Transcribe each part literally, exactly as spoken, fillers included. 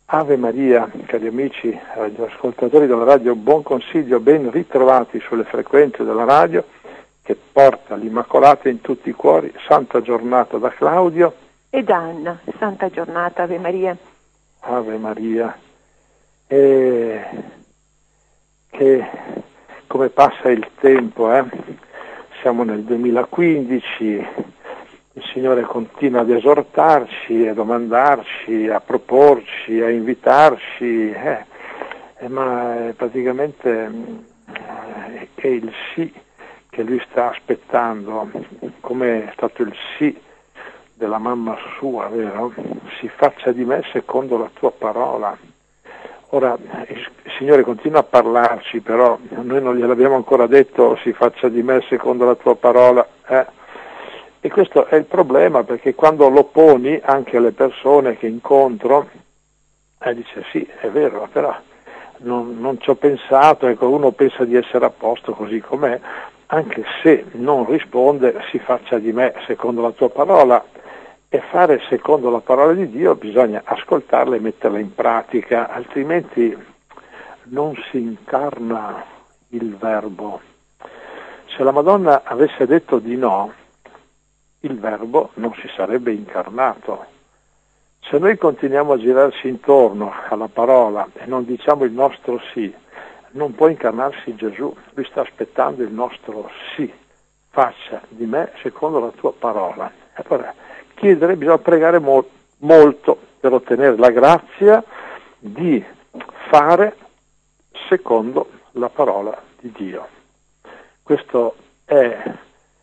Ave Maria, cari amici radioascoltatori della radio, buon consiglio, ben ritrovati sulle frequenze della radio che porta l'Immacolata in tutti i cuori. Santa giornata da Claudio e da Anna. Santa giornata, Ave Maria. Ave Maria. E che come passa il tempo, eh? Siamo nel duemilaquindici, il Signore continua ad esortarci, a domandarci, a proporci, a invitarci, eh, eh, ma eh, praticamente eh, è il sì che Lui sta aspettando, come è stato il sì della mamma sua, vero? Si faccia di me secondo la tua parola. Ora il Signore continua a parlarci, però noi non gliel'abbiamo ancora detto, si faccia di me secondo la tua parola, eh? E questo è il problema, perché quando lo poni anche alle persone che incontro, eh, dice sì, è vero, però non, non ci ho pensato, ecco, uno pensa di essere a posto così com'è, anche se non risponde, si faccia di me secondo la tua parola. E fare secondo la parola di Dio bisogna ascoltarla e metterla in pratica, altrimenti non si incarna il Verbo. Se la Madonna avesse detto di no, il Verbo non si sarebbe incarnato. Se noi continuiamo a girarci intorno alla parola e non diciamo il nostro sì, non può incarnarsi Gesù. Lui sta aspettando il nostro sì. Faccia di me secondo la tua parola. Allora, chiedere, bisogna pregare mo- molto per ottenere la grazia di fare secondo la parola di Dio. Questo è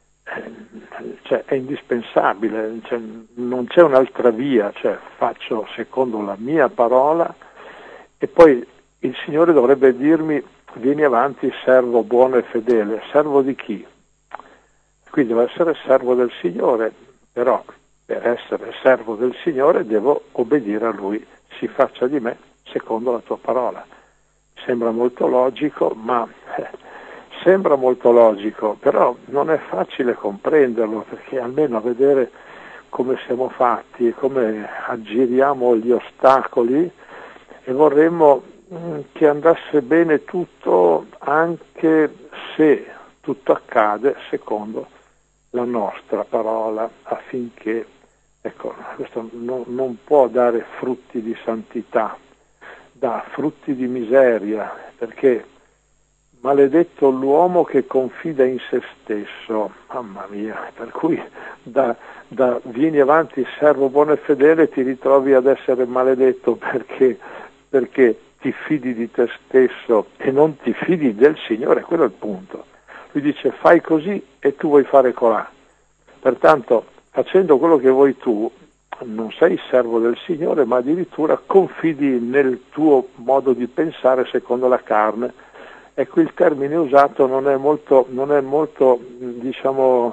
Cioè, è indispensabile, cioè, non c'è un'altra via, cioè faccio secondo la mia parola e poi il Signore dovrebbe dirmi vieni avanti servo buono e fedele. Servo di chi? Qui devo essere servo del Signore, però per essere servo del Signore devo obbedire a Lui, si faccia di me secondo la tua parola. Sembra molto logico, ma eh, Sembra molto logico, però non è facile comprenderlo, perché almeno a vedere come siamo fatti e come aggiriamo gli ostacoli, e vorremmo mh, che andasse bene tutto, anche se tutto accade secondo la nostra parola, affinché, ecco, questo no, non può dare frutti di santità, dà frutti di miseria, perché maledetto l'uomo che confida in se stesso, mamma mia, per cui da, da vieni avanti servo buono e fedele ti ritrovi ad essere maledetto perché, perché ti fidi di te stesso e non ti fidi del Signore, quello è il punto. Lui dice fai così e tu vuoi fare colà, pertanto facendo quello che vuoi tu non sei servo del Signore, ma addirittura confidi nel tuo modo di pensare secondo la carne. Ecco, il termine usato non è molto, non è molto diciamo,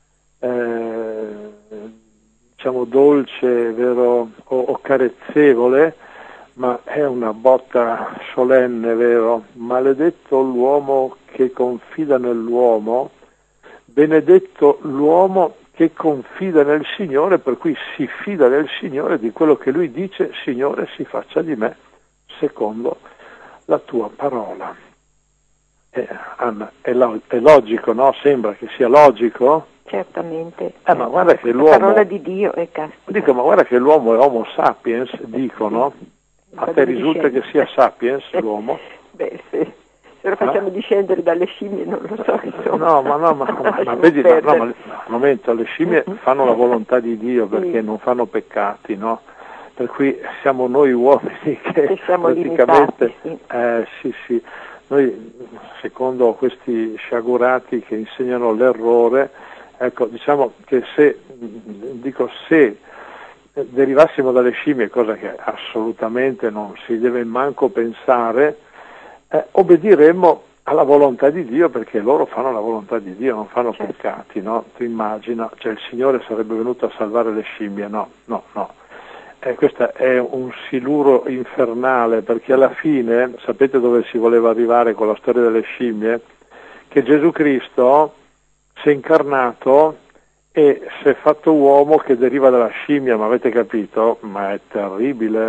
eh, diciamo dolce, vero, o, o carezzevole, ma è una botta solenne, vero? Maledetto l'uomo che confida nell'uomo, benedetto l'uomo che confida nel Signore, per cui si fida del Signore, di quello che Lui dice, Signore, si faccia di me secondo la tua parola. Eh, Anna, è, lo- è logico, no? Sembra che sia logico? Certamente. Eh, ma guarda che La l'uomo... parola di Dio è caspita. Dico, ma guarda che l'uomo è Homo sapiens, dicono. A te risulta che sia sapiens l'uomo? Beh, sì. Se lo facciamo Ah? discendere dalle scimmie non lo so. Insomma. No, ma no, ma, ma, ma vedi, no, no, ma al momento le scimmie fanno la volontà di Dio perché sì. non fanno peccati, no? Per cui siamo noi uomini che, che siamo praticamente... limitati, sì. Eh, sì, sì. Noi, secondo questi sciagurati che insegnano l'errore, ecco, diciamo che se, dico, se derivassimo dalle scimmie, cosa che assolutamente non si deve manco pensare, eh, obbediremmo alla volontà di Dio, perché loro fanno la volontà di Dio, non fanno certo. peccati, no? Tu immagina, cioè il Signore sarebbe venuto a salvare le scimmie, no, no, no. Eh, questo è un siluro infernale, perché alla fine, sapete dove si voleva arrivare con la storia delle scimmie? Che Gesù Cristo si è incarnato e si è fatto uomo che deriva dalla scimmia, ma avete capito? Ma è terribile,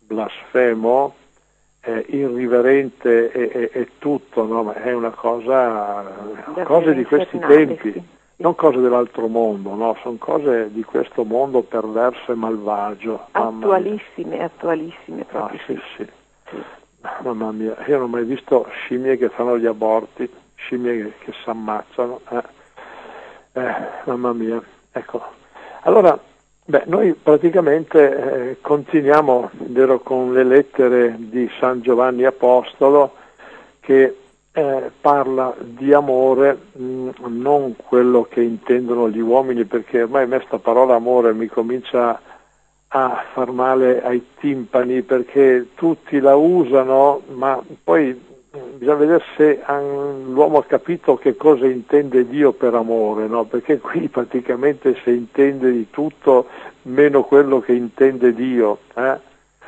blasfemo, eh, irriverente e, e, e tutto, no? Ma è una cosa, cose di questi tempi, sì. Non cose dell'altro mondo, no? Sono cose di questo mondo perverso e malvagio. Attualissime, attualissime proprio. Ah, sì, sì, sì. Mamma mia, io non ho mai visto scimmie che fanno gli aborti, scimmie che, che si ammazzano. Eh. Eh, mamma mia, ecco. Allora, beh, noi praticamente eh, continuiamo, vero, con le lettere di San Giovanni Apostolo che eh, parla di amore, mh, non quello che intendono gli uomini, perché ormai a me sta parola amore mi comincia a far male ai timpani, perché tutti la usano, ma poi bisogna vedere se l'uomo ha capito che cosa intende Dio per amore, no? Perché qui praticamente si intende di tutto meno quello che intende Dio. Eh?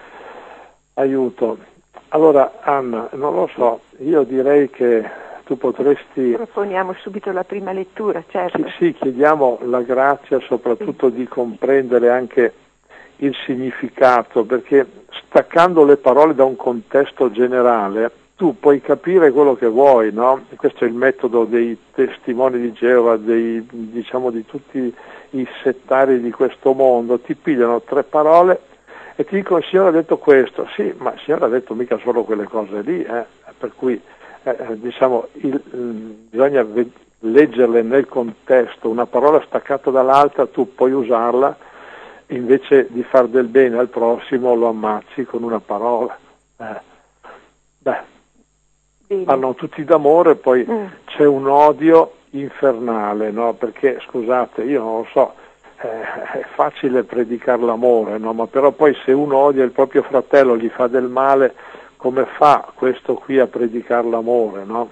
Aiuto. Allora Anna, non lo so, io direi che tu potresti... Proponiamo subito la prima lettura, certo. Sì, sì, chiediamo la grazia soprattutto sì. Di comprendere anche il significato, perché staccando le parole da un contesto generale tu puoi capire quello che vuoi, no? Questo è il metodo dei testimoni di Geova, dei, diciamo di tutti i settari di questo mondo, ti pigliano tre parole e ti dicono il Signore ha detto questo, sì, ma il Signore ha detto mica solo quelle cose lì, eh? Per cui eh, diciamo il, il, bisogna ve- leggerle nel contesto, una parola staccata dall'altra tu puoi usarla, invece di far del bene al prossimo lo ammazzi con una parola. Eh. Beh. Parlano tutti d'amore, poi mm. c'è un odio infernale, no? Perché, scusate, io non lo so, eh, è facile predicare l'amore, no? Ma però poi se uno odia il proprio fratello, gli fa del male, come fa questo qui a predicare l'amore, no?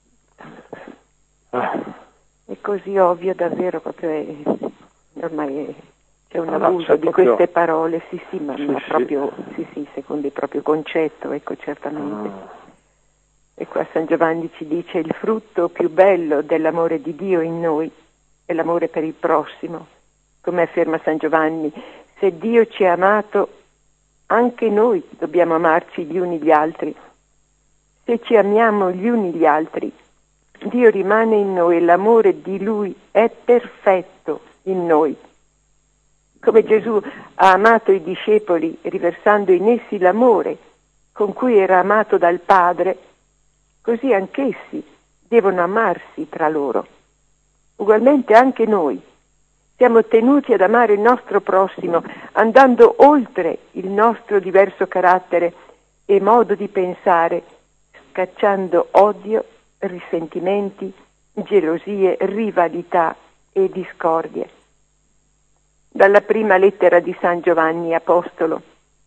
Ah. È così ovvio davvero, proprio è, ormai è, c'è un no, abuso no, di proprio... queste parole, sì sì, ma, sì, ma sì. proprio, sì sì, secondo il proprio concetto, ecco, certamente. Ah. E qua San Giovanni ci dice il frutto più bello dell'amore di Dio in noi è l'amore per il prossimo. Come afferma San Giovanni, se Dio ci ha amato, anche noi dobbiamo amarci gli uni gli altri. Se ci amiamo gli uni gli altri, Dio rimane in noi e l'amore di Lui è perfetto in noi. Come Gesù ha amato i discepoli riversando in essi l'amore con cui era amato dal Padre, così anch'essi devono amarsi tra loro. Ugualmente anche noi siamo tenuti ad amare il nostro prossimo, andando oltre il nostro diverso carattere e modo di pensare, scacciando odio, risentimenti, gelosie, rivalità e discordie. Dalla prima lettera di San Giovanni Apostolo.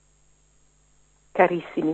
Carissimi,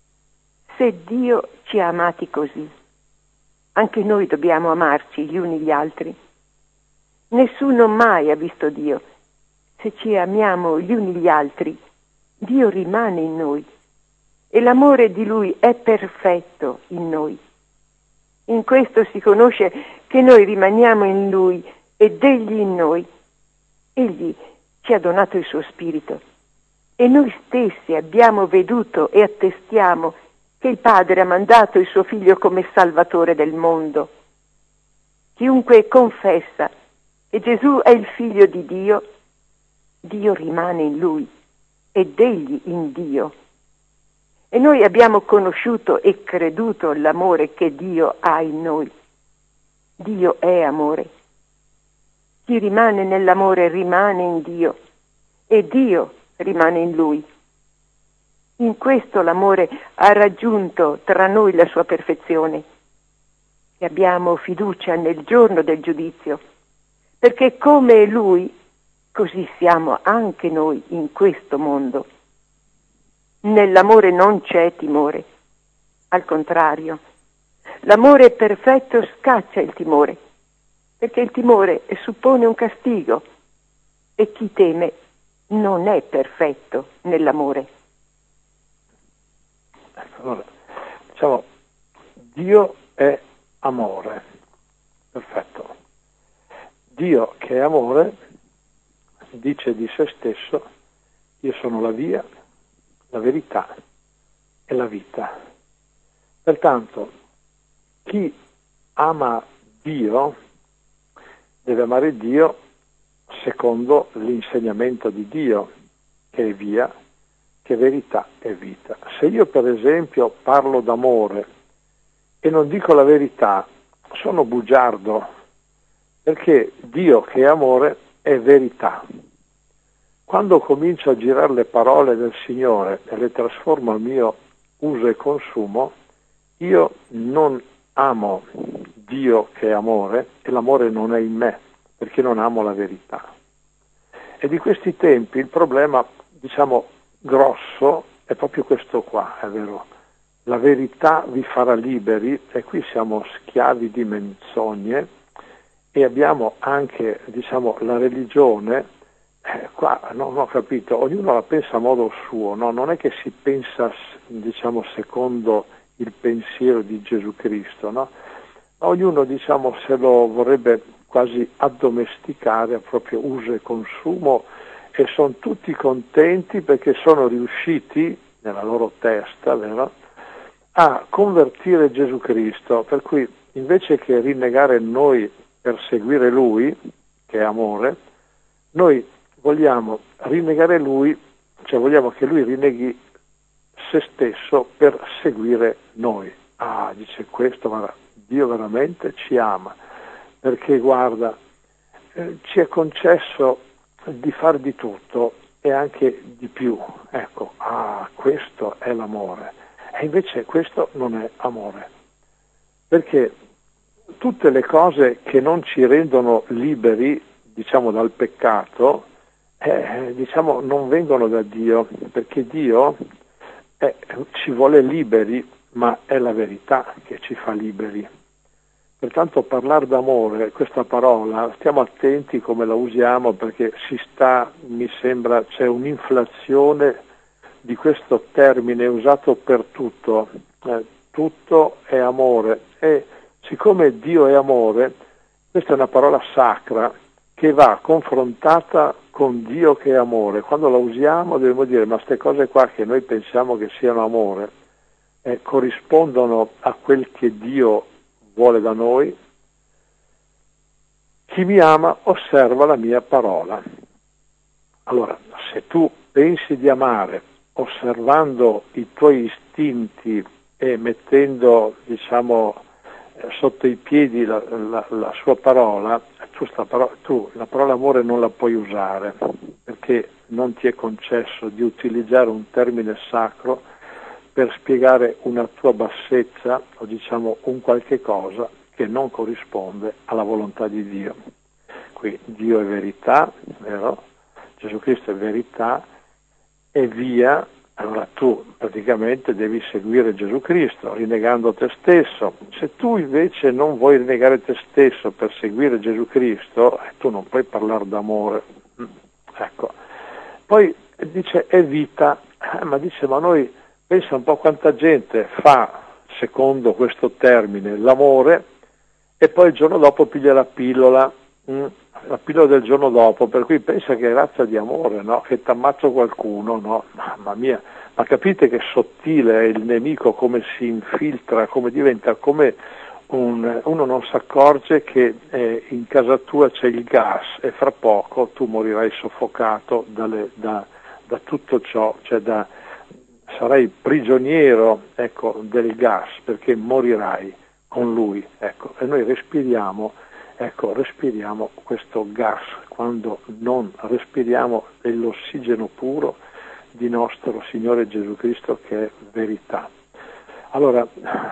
se Dio ci ha amati così, anche noi dobbiamo amarci gli uni gli altri. Nessuno mai ha visto Dio. Se ci amiamo gli uni gli altri, Dio rimane in noi e l'amore di Lui è perfetto in noi. In questo si conosce che noi rimaniamo in Lui ed Egli in noi. Egli ci ha donato il suo Spirito e noi stessi abbiamo veduto e attestiamo che il Padre ha mandato il suo Figlio come Salvatore del mondo. Chiunque confessa che Gesù è il Figlio di Dio, Dio rimane in Lui ed Egli in Dio. E noi abbiamo conosciuto e creduto l'amore che Dio ha in noi. Dio è amore. Chi rimane nell'amore rimane in Dio e Dio rimane in Lui. In questo l'amore ha raggiunto tra noi la sua perfezione e abbiamo fiducia nel giorno del giudizio, perché come Lui, così siamo anche noi in questo mondo. Nell'amore non c'è timore, al contrario, l'amore perfetto scaccia il timore, perché il timore suppone un castigo e chi teme non è perfetto nell'amore. Allora, diciamo, Dio è amore, perfetto. Dio che è amore dice di se stesso, io sono la via, la verità e la vita. Pertanto, chi ama Dio deve amare Dio secondo l'insegnamento di Dio, che è via, che è verità e vita. Se io per esempio parlo d'amore e non dico la verità, sono bugiardo, perché Dio che è amore è verità. Quando comincio a girare le parole del Signore e le trasformo al mio uso e consumo, io non amo Dio che è amore e l'amore non è in me, perché non amo la verità. E di questi tempi il problema, diciamo, grosso è proprio questo qua, è vero? La verità vi farà liberi, e qui siamo schiavi di menzogne, e abbiamo anche, diciamo, la religione, eh, qua non ho capito, ognuno la pensa a modo suo, no? Non è che si pensa, diciamo, secondo il pensiero di Gesù Cristo, no? Ognuno, diciamo, se lo vorrebbe quasi addomesticare a proprio uso e consumo, e sono tutti contenti perché sono riusciti nella loro testa, vero, a convertire Gesù Cristo, per cui invece che rinnegare noi per seguire Lui, che è amore, noi vogliamo rinnegare Lui, cioè vogliamo che Lui rinneghi se stesso per seguire noi. Ah, dice questo, ma Dio veramente ci ama, perché guarda, eh, ci è concesso di far di tutto e anche di più. Ecco, ah, questo è l'amore. E invece questo non è amore, perché tutte le cose che non ci rendono liberi, diciamo, dal peccato, eh, diciamo, non vengono da Dio, perché Dio eh, ci vuole liberi, ma è la verità che ci fa liberi. Pertanto parlare d'amore, questa parola, stiamo attenti come la usiamo, perché si sta, mi sembra, c'è un'inflazione di questo termine usato per tutto, eh, tutto è amore, e siccome Dio è amore, questa è una parola sacra che va confrontata con Dio che è amore. Quando la usiamo dobbiamo dire, ma queste cose qua che noi pensiamo che siano amore, eh, corrispondono a quel che Dio vuole da noi. Chi mi ama osserva la mia parola. Allora, se tu pensi di amare osservando i tuoi istinti e mettendo, diciamo, sotto i piedi la, la, la sua parola, tu, sta parola, tu la parola amore non la puoi usare, perché non ti è concesso di utilizzare un termine sacro per spiegare una tua bassezza o, diciamo, un qualche cosa che non corrisponde alla volontà di Dio. Qui Dio è verità, vero? Gesù Cristo è verità, e via. Allora tu praticamente devi seguire Gesù Cristo rinnegando te stesso. Se tu invece non vuoi rinnegare te stesso per seguire Gesù Cristo, eh, tu non puoi parlare d'amore. Ecco. Poi dice è vita, eh, ma dice ma noi pensa un po' quanta gente fa, secondo questo termine, l'amore, e poi il giorno dopo piglia la pillola, mh, la pillola del giorno dopo, per cui pensa che è razza di amore, no? Che t'ammazzo qualcuno, no? Mamma mia, ma capite che sottile è il nemico, come si infiltra, come diventa, come un, uno non si accorge che eh, in casa tua c'è il gas e fra poco tu morirai soffocato dalle, da, da tutto ciò, cioè da, sarai prigioniero, ecco, del gas, perché morirai con lui, ecco, e noi respiriamo, ecco, respiriamo questo gas quando non respiriamo l'ossigeno puro di nostro Signore Gesù Cristo, che è verità. Allora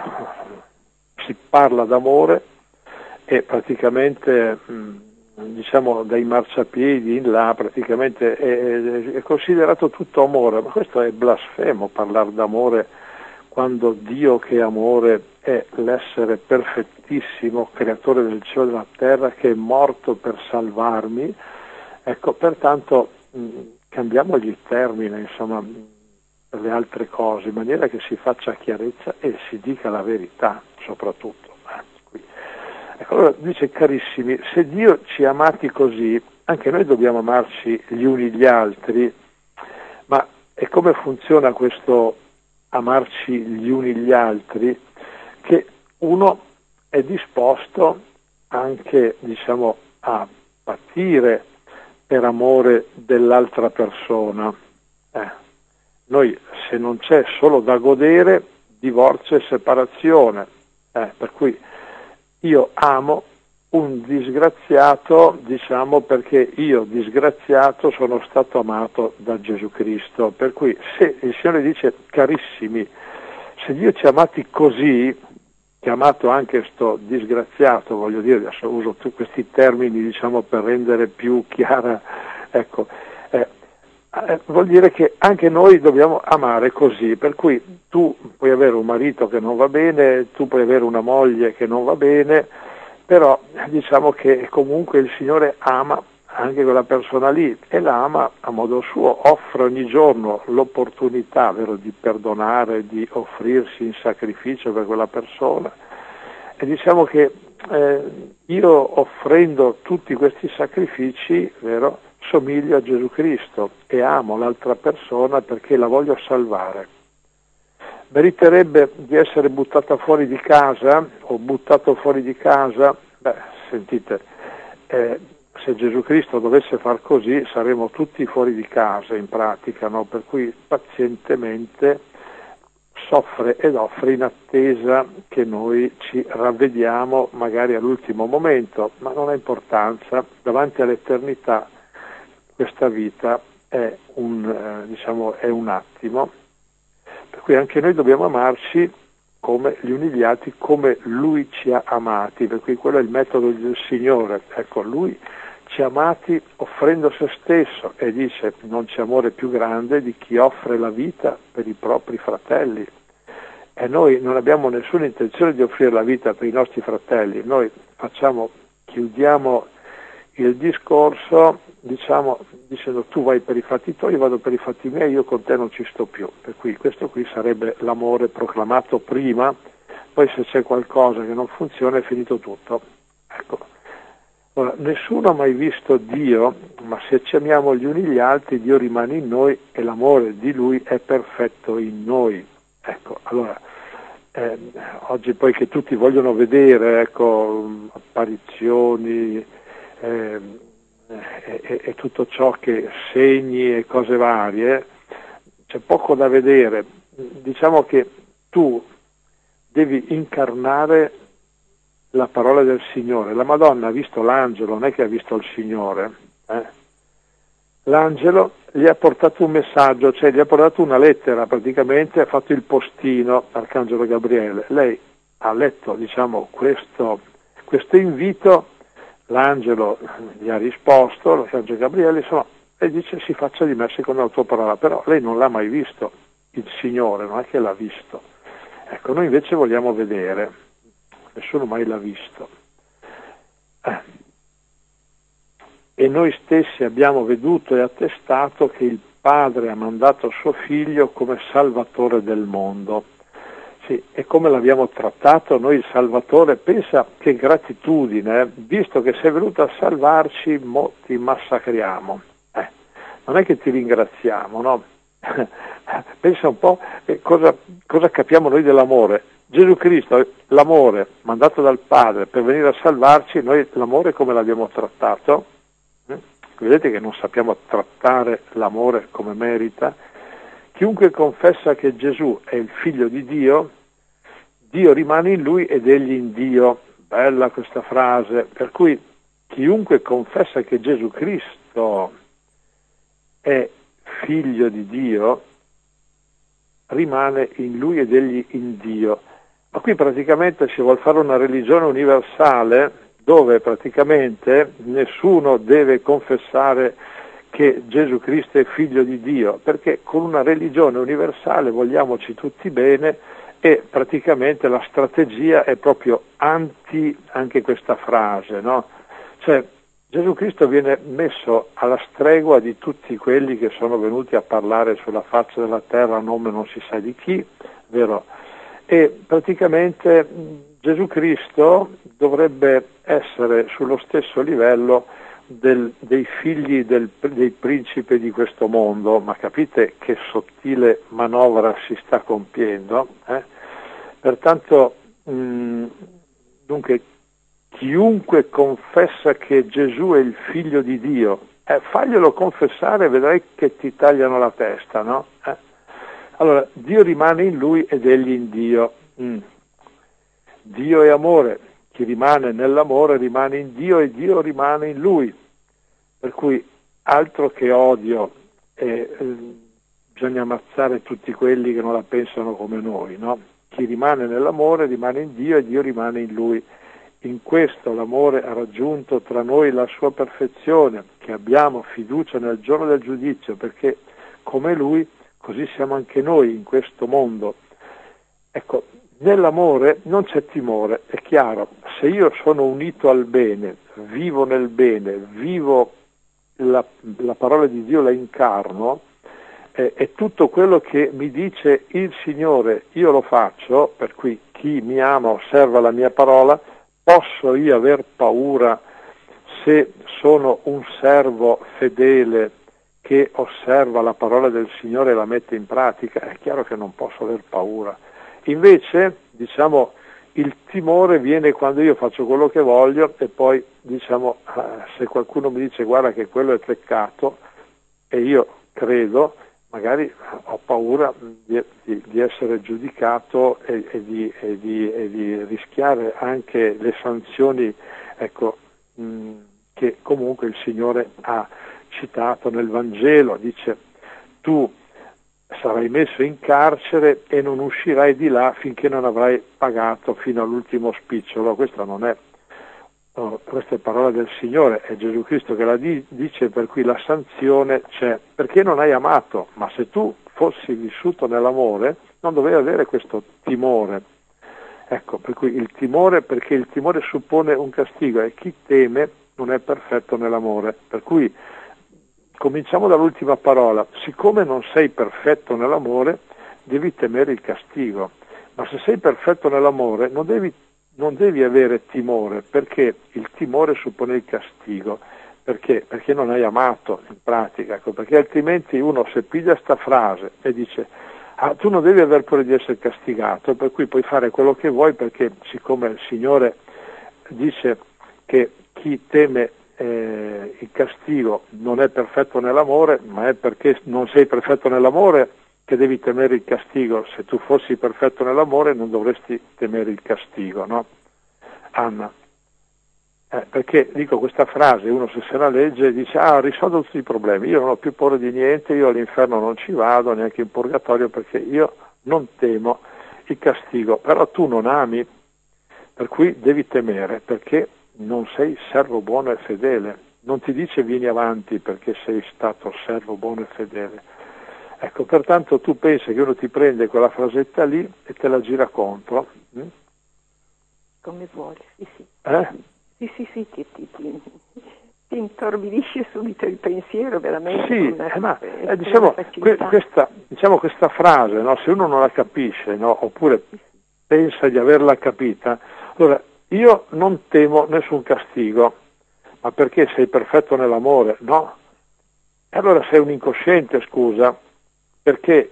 si parla d'amore e praticamente diciamo dai marciapiedi in là praticamente è, è considerato tutto amore, ma questo è blasfemo, parlare d'amore quando Dio che è amore è l'essere perfettissimo, creatore del cielo e della terra, che è morto per salvarmi. Ecco, pertanto mh, cambiamo gli termini, insomma, per le altre cose, in maniera che si faccia chiarezza e si dica la verità, soprattutto. Eh, qui. Ecco, allora dice, carissimi, se Dio ci ha amati così, anche noi dobbiamo amarci gli uni gli altri, ma E come funziona questo amarci gli uni gli altri? Che uno è disposto anche, diciamo, a patire per amore dell'altra persona. Eh, noi, se non c'è solo da godere, divorzio e separazione. Eh, per cui io amo un disgraziato, diciamo, perché io disgraziato sono stato amato da Gesù Cristo. Per cui se il Signore dice: carissimi, se Dio ci ha amati così, che ha amato anche sto disgraziato, voglio dire, adesso uso tutti questi termini, diciamo, per rendere più chiara, ecco, eh, eh, vuol dire che anche noi dobbiamo amare così, per cui tu puoi avere un marito che non va bene, tu puoi avere una moglie che non va bene, però diciamo che comunque il Signore ama anche quella persona lì e la ama a modo suo, offre ogni giorno l'opportunità, vero, di perdonare, di offrirsi in sacrificio per quella persona. E diciamo che eh, io, offrendo tutti questi sacrifici, vero, somiglio a Gesù Cristo e amo l'altra persona perché la voglio salvare. Meriterebbe di essere buttata fuori di casa o buttato fuori di casa? Beh, sentite, eh, se Gesù Cristo dovesse far così saremmo tutti fuori di casa in pratica, no? Per cui pazientemente soffre ed offre in attesa che noi ci ravvediamo magari all'ultimo momento, ma non ha importanza, davanti all'eternità questa vita è un, eh, diciamo, è un attimo. Per cui anche noi dobbiamo amarci come gli uni gli altri, come Lui ci ha amati, per cui quello è il metodo del Signore. Ecco, Lui ci ha amati offrendo se stesso e dice: non c'è amore più grande di chi offre la vita per i propri fratelli. E noi non abbiamo nessuna intenzione di offrire la vita per i nostri fratelli, noi facciamo, chiudiamo il discorso, diciamo, dicendo: tu vai per i fatti tuoi, io vado per i fatti miei, io con te non ci sto più. Per cui questo qui sarebbe l'amore proclamato prima, poi se c'è qualcosa che non funziona è finito tutto. Ecco. Ora, nessuno ha mai visto Dio, ma se ci amiamo gli uni gli altri, Dio rimane in noi e l'amore di Lui è perfetto in noi. Ecco, allora, eh, oggi poi che tutti vogliono vedere, ecco, apparizioni, eh, e, e tutto ciò che segni e cose varie, c'è poco da vedere. Diciamo che tu devi incarnare la parola del Signore. La Madonna ha visto l'angelo, non è che ha visto il Signore. Eh? L'angelo gli ha portato un messaggio, cioè gli ha portato una lettera, praticamente ha fatto il postino, Arcangelo Gabriele. Lei ha letto, diciamo, questo, questo invito, l'angelo gli ha risposto, l'arcangelo Gabriele, insomma, e dice: si faccia di me secondo la tua parola. Però lei non l'ha mai visto, il Signore, non è che l'ha visto. Ecco, noi invece vogliamo vedere, nessuno mai l'ha visto. Eh. E noi stessi abbiamo veduto e attestato che il Padre ha mandato suo Figlio come Salvatore del mondo. Sì, e come l'abbiamo trattato noi il Salvatore? Pensa che gratitudine, eh? Visto che sei venuto a salvarci, mo ti massacriamo. Eh, non è che ti ringraziamo, no? Pensa un po' eh, cosa, cosa capiamo noi dell'amore. Gesù Cristo, l'amore mandato dal Padre per venire a salvarci, noi l'amore come l'abbiamo trattato? Vedete che non sappiamo trattare l'amore come merita. Chiunque confessa che Gesù è il Figlio di Dio, Dio rimane in lui ed egli in Dio. Bella questa frase. Per cui chiunque confessa che Gesù Cristo è Figlio di Dio, rimane in lui ed egli in Dio. Ma qui praticamente si vuol fare una religione universale, dove praticamente nessuno deve confessare che Gesù Cristo è figlio di Dio, perché con una religione universale vogliamoci tutti bene e praticamente la strategia è proprio anti anche questa frase, no? Cioè Gesù Cristo viene messo alla stregua di tutti quelli che sono venuti a parlare sulla faccia della terra a nome non si sa di chi, vero? E praticamente Gesù Cristo dovrebbe essere sullo stesso livello del, dei figli del, dei principi di questo mondo, ma capite che sottile manovra si sta compiendo? Eh? Pertanto, mh, dunque, chiunque confessa che Gesù è il figlio di Dio, eh, faglielo confessare e vedrai che ti tagliano la testa, no? Eh? Allora, Dio rimane in lui ed egli in Dio. Mm. Dio è amore, chi rimane nell'amore rimane in Dio e Dio rimane in lui. Per cui altro che odio, eh, eh, bisogna ammazzare tutti quelli che non la pensano come noi, no? Chi rimane nell'amore rimane in Dio e Dio rimane in lui. In questo l'amore ha raggiunto tra noi la sua perfezione, che abbiamo fiducia nel giorno del giudizio, perché come lui, così siamo anche noi in questo mondo. Ecco, nell'amore non c'è timore, è chiaro, se io sono unito al bene, vivo nel bene, vivo la, la parola di Dio, la incarno, eh, e tutto quello che mi dice il Signore io lo faccio, per cui chi mi ama osserva la mia parola. Posso io aver paura se sono un servo fedele che osserva la parola del Signore e la mette in pratica? È chiaro che non posso aver paura. Invece, diciamo, il timore viene quando io faccio quello che voglio e poi, diciamo, se qualcuno mi dice guarda che quello è peccato e io credo, magari ho paura di, di, di essere giudicato e, e, di, e, di, e di rischiare anche le sanzioni, ecco, mh, che comunque il Signore ha citato nel Vangelo. Dice: tu sarai messo in carcere e non uscirai di là finché non avrai pagato fino all'ultimo spicciolo. Questa non è No, questa è parola del Signore, è Gesù Cristo che la di, dice, per cui la sanzione c'è, perché non hai amato, ma se tu fossi vissuto nell'amore non dovevi avere questo timore. Ecco, per cui il timore, perché il timore suppone un castigo e chi teme non è perfetto nell'amore. Per cui cominciamo dall'ultima parola: siccome non sei perfetto nell'amore devi temere il castigo, ma se sei perfetto nell'amore non devi Non devi avere timore, perché il timore suppone il castigo. Perché? Perché non hai amato in pratica, ecco, perché altrimenti uno se piglia sta frase e dice ah, tu non devi aver paura di essere castigato, per cui puoi fare quello che vuoi, perché siccome il Signore dice che chi teme eh, il castigo non è perfetto nell'amore, ma è perché non sei perfetto nell'amore che devi temere il castigo. Se tu fossi perfetto nell'amore non dovresti temere il castigo, no? Anna. Eh, perché dico questa frase, uno se se la legge dice ah, ho risolto tutti i problemi, io non ho più paura di niente, io all'inferno non ci vado, neanche in purgatorio, perché io non temo il castigo. Però tu non ami, per cui devi temere, perché non sei servo buono e fedele. Non ti dice vieni avanti perché sei stato servo buono e fedele. Ecco, pertanto tu pensi che uno ti prende quella frasetta lì e te la gira contro? Hm? Come vuole, sì, sì. Eh? Sì, sì, sì, ti, ti, ti, ti intorbidisce subito il pensiero, veramente. Sì, una, eh, ma eh, diciamo, que, questa, diciamo questa frase, no, se uno non la capisce, no, oppure pensa di averla capita, allora io non temo nessun castigo, ma perché sei perfetto nell'amore? No. E allora sei un incosciente, scusa, perché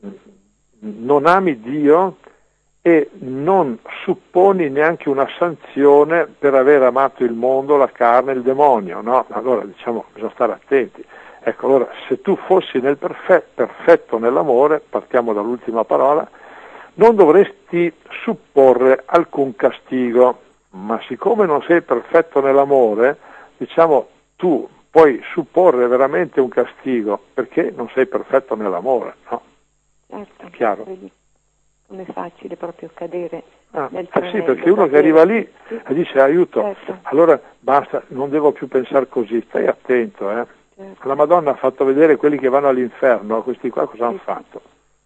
non ami Dio e non supponi neanche una sanzione per aver amato il mondo, la carne, il demonio, no? Allora diciamo bisogna stare attenti. Ecco, allora se tu fossi nel perfetto, perfetto nell'amore, partiamo dall'ultima parola, non dovresti supporre alcun castigo, ma siccome non sei perfetto nell'amore, diciamo tu puoi supporre veramente un castigo perché non sei perfetto nell'amore, no? Certo, chiaro? Vedi, non è facile proprio cadere ah, nel eh sì, perché uno che arriva lì sì. e dice aiuto, certo. Allora basta, non devo più pensare così, stai attento, eh? Certo. La Madonna ha fatto vedere quelli che vanno all'inferno, questi qua cosa sì. hanno fatto?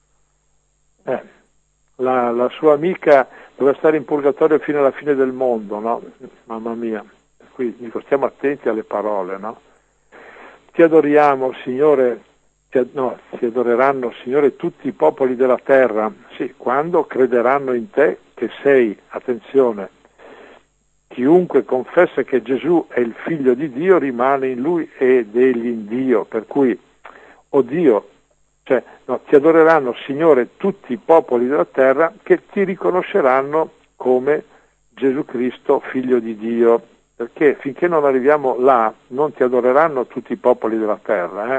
Eh, la, la sua amica doveva stare in purgatorio fino alla fine del mondo, no? Mamma mia, qui dico, stiamo attenti alle parole, no? Ti adoriamo, Signore, ti, no, ti adoreranno, Signore, tutti i popoli della terra, sì, quando crederanno in te che sei, attenzione, chiunque confessa che Gesù è il figlio di Dio rimane in lui ed egli in Dio, per cui, o Dio, cioè, no, ti adoreranno, Signore, tutti i popoli della terra che ti riconosceranno come Gesù Cristo, figlio di Dio, perché finché non arriviamo là non ti adoreranno tutti i popoli della terra, eh?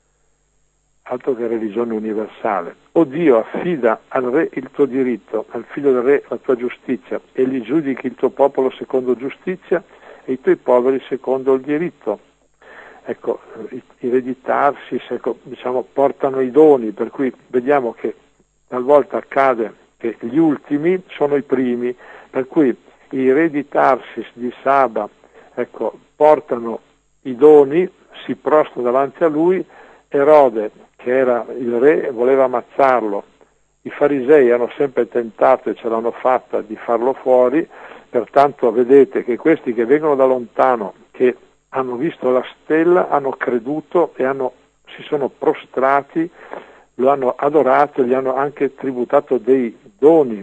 Altro che religione universale. O Dio, affida al re il tuo diritto, al figlio del re la tua giustizia, e gli giudichi il tuo popolo secondo giustizia e i tuoi poveri secondo il diritto. Ecco, i, i re di Tarsis, ecco, diciamo, portano i doni, per cui vediamo che talvolta accade che gli ultimi sono i primi, per cui i re di Tarsis, di Saba, ecco, portano i doni, si prostrano davanti a lui. Erode, che era il re, voleva ammazzarlo. I farisei hanno sempre tentato e ce l'hanno fatta di farlo fuori, pertanto vedete che questi che vengono da lontano, che hanno visto la stella, hanno creduto e hanno, si sono prostrati, lo hanno adorato, gli hanno anche tributato dei doni.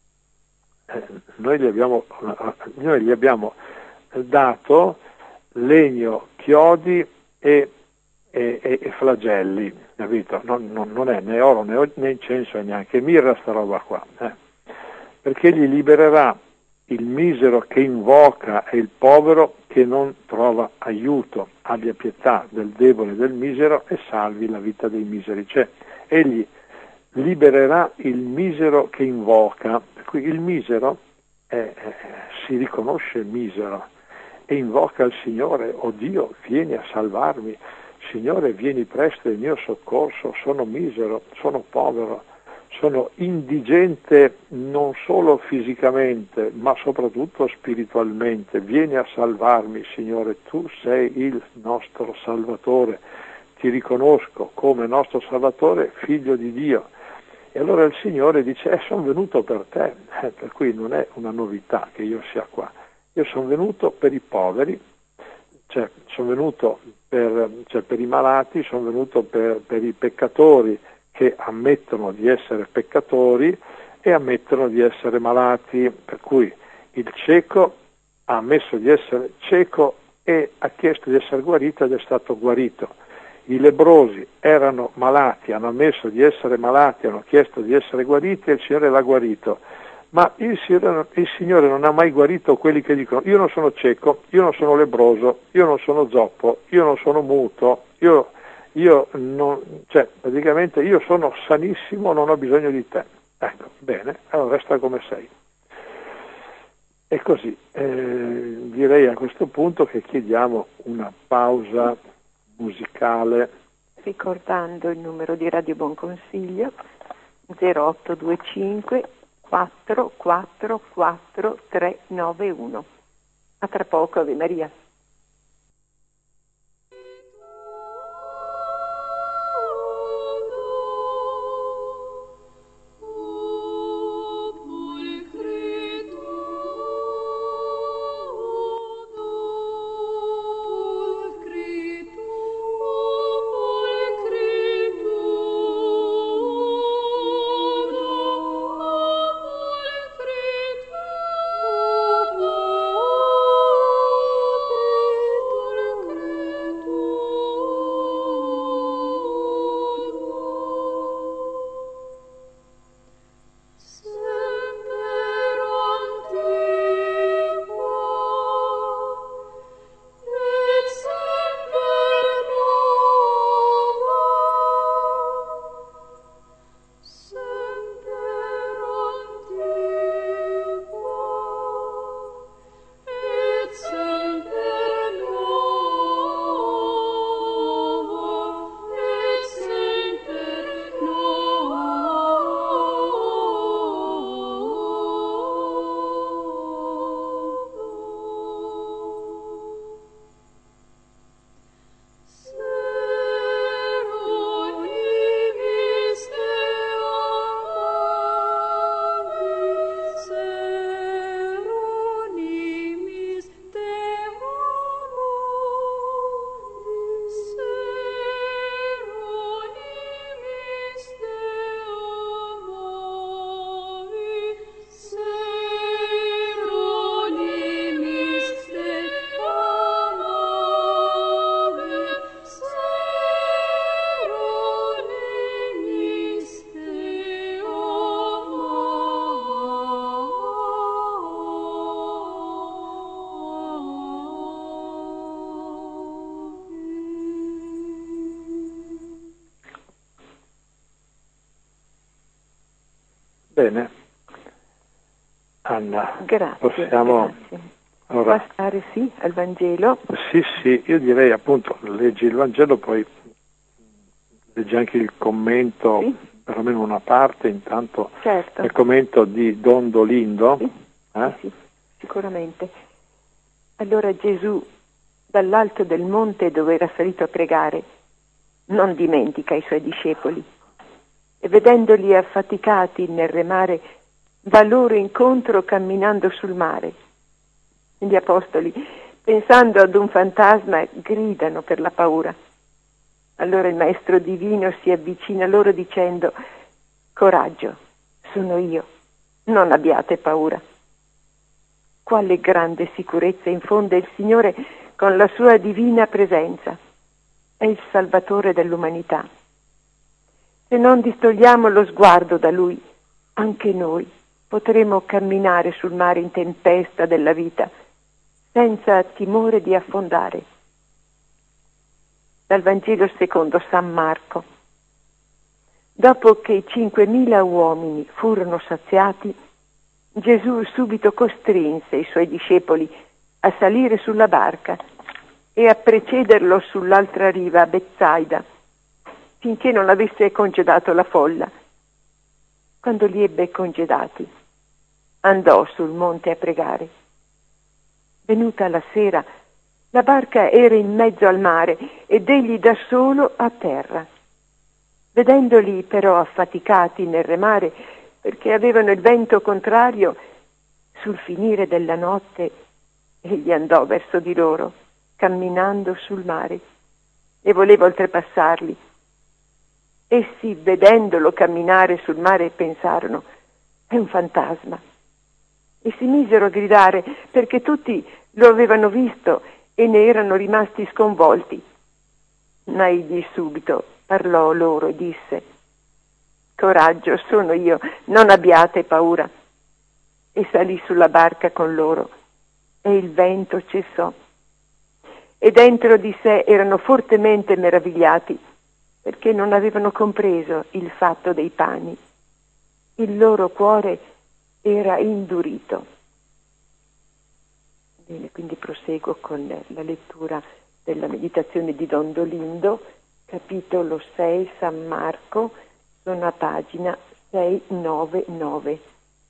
Eh, noi, gli abbiamo, noi gli abbiamo dato legno, chiodi e E, e, e flagelli, capito? Non, non, non è né oro né, né incenso e neanche mirra sta roba qua, eh? Perché gli libererà il misero che invoca e il povero che non trova aiuto. Abbia pietà del debole e del misero e salvi la vita dei miseri. Cioè, egli libererà il misero che invoca, per cui il misero è, è, si riconosce misero e invoca il Signore: o Dio, vieni a salvarmi. Signore, vieni presto in mio soccorso, sono misero, sono povero, sono indigente non solo fisicamente, ma soprattutto spiritualmente. Vieni a salvarmi, Signore, tu sei il nostro Salvatore, ti riconosco come nostro Salvatore, figlio di Dio. E allora il Signore dice: eh, sono venuto per te, eh, per cui non è una novità che io sia qua. Io sono venuto per i poveri, cioè sono venuto per, cioè, per i malati, sono venuto per, per i peccatori che ammettono di essere peccatori e ammettono di essere malati, per cui il cieco ha ammesso di essere cieco e ha chiesto di essere guarito ed è stato guarito. I lebbrosi erano malati, hanno ammesso di essere malati, hanno chiesto di essere guariti e il Signore l'ha guarito. Ma il Signore, il Signore non ha mai guarito quelli che dicono: io non sono cieco, io non sono lebbroso, io non sono zoppo, io non sono muto, io, io non, cioè praticamente io sono sanissimo, non ho bisogno di te. Ecco, bene, allora resta come sei. E così, eh, direi a questo punto che chiediamo una pausa musicale. Ricordando il numero di Radio Buon Consiglio, zero otto due cinque quattro quattro quattro tre nove uno. A tra poco, Ave Maria. Bene. Anna, grazie, possiamo grazie. Allora, passare sì al Vangelo? Sì, sì, io direi appunto leggi il Vangelo, poi leggi anche il commento, Sì. perlomeno una parte, intanto Certo. il commento di Don Dolindo. Sì, eh? sì, sì, sicuramente. Allora Gesù, dall'alto del monte dove era salito a pregare, non dimentica i suoi discepoli e vedendoli affaticati nel remare, va loro incontro camminando sul mare. Gli apostoli, pensando ad un fantasma, gridano per la paura. Allora il Maestro Divino si avvicina loro dicendo: coraggio, sono io, non abbiate paura. Quale grande sicurezza infonde il Signore con la sua divina presenza. È il Salvatore dell'umanità. Se non distogliamo lo sguardo da Lui, anche noi potremo camminare sul mare in tempesta della vita, senza timore di affondare. Dal Vangelo secondo San Marco. Dopo che i cinquemila uomini furono saziati, Gesù subito costrinse i suoi discepoli a salire sulla barca e a precederlo sull'altra riva a Betsaida, finché non avesse congedato la folla. Quando li ebbe congedati, andò sul monte a pregare. Venuta la sera, la barca era in mezzo al mare ed egli da solo a terra. Vedendoli però affaticati nel remare, perché avevano il vento contrario, sul finire della notte egli andò verso di loro, camminando sul mare, e voleva oltrepassarli. Essi, vedendolo camminare sul mare, pensarono: è un fantasma, e si misero a gridare, perché tutti lo avevano visto e ne erano rimasti sconvolti. Ma egli subito parlò loro e disse: coraggio, sono io, non abbiate paura. E salì sulla barca con loro, e il vento cessò. E dentro di sé erano fortemente meravigliati, perché non avevano compreso il fatto dei pani. Il loro cuore era indurito. Bene, quindi proseguo con la lettura della meditazione di Don Dolindo, capitolo sei, San Marco, sono a pagina seicentonovantanove.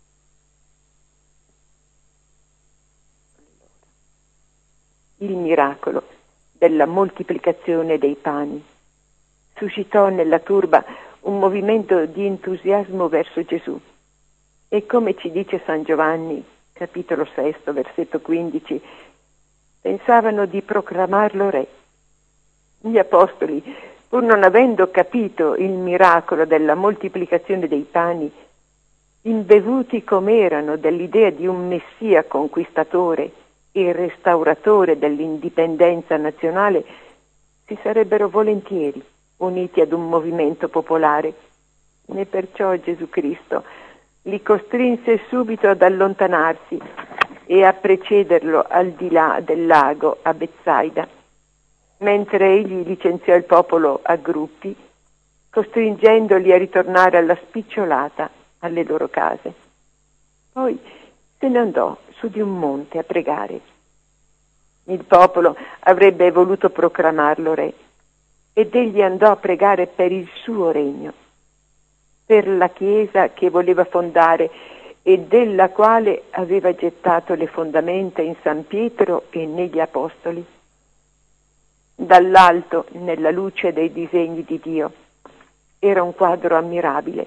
Il miracolo della moltiplicazione dei pani suscitò nella turba un movimento di entusiasmo verso Gesù. E come ci dice San Giovanni, capitolo sei, versetto quindici, pensavano di proclamarlo re. Gli apostoli, pur non avendo capito il miracolo della moltiplicazione dei pani, imbevuti com'erano dell'idea di un messia conquistatore e restauratore dell'indipendenza nazionale, si sarebbero volentieri uniti ad un movimento popolare. E perciò Gesù Cristo li costrinse subito ad allontanarsi e a precederlo al di là del lago a Betsaida, mentre egli licenziò il popolo a gruppi, costringendoli a ritornare alla spicciolata alle loro case. Poi se ne andò su di un monte a pregare. Il popolo avrebbe voluto proclamarlo re, ed egli andò a pregare per il suo regno, per la Chiesa che voleva fondare e della quale aveva gettato le fondamenta in San Pietro e negli Apostoli. Dall'alto, nella luce dei disegni di Dio, era un quadro ammirabile.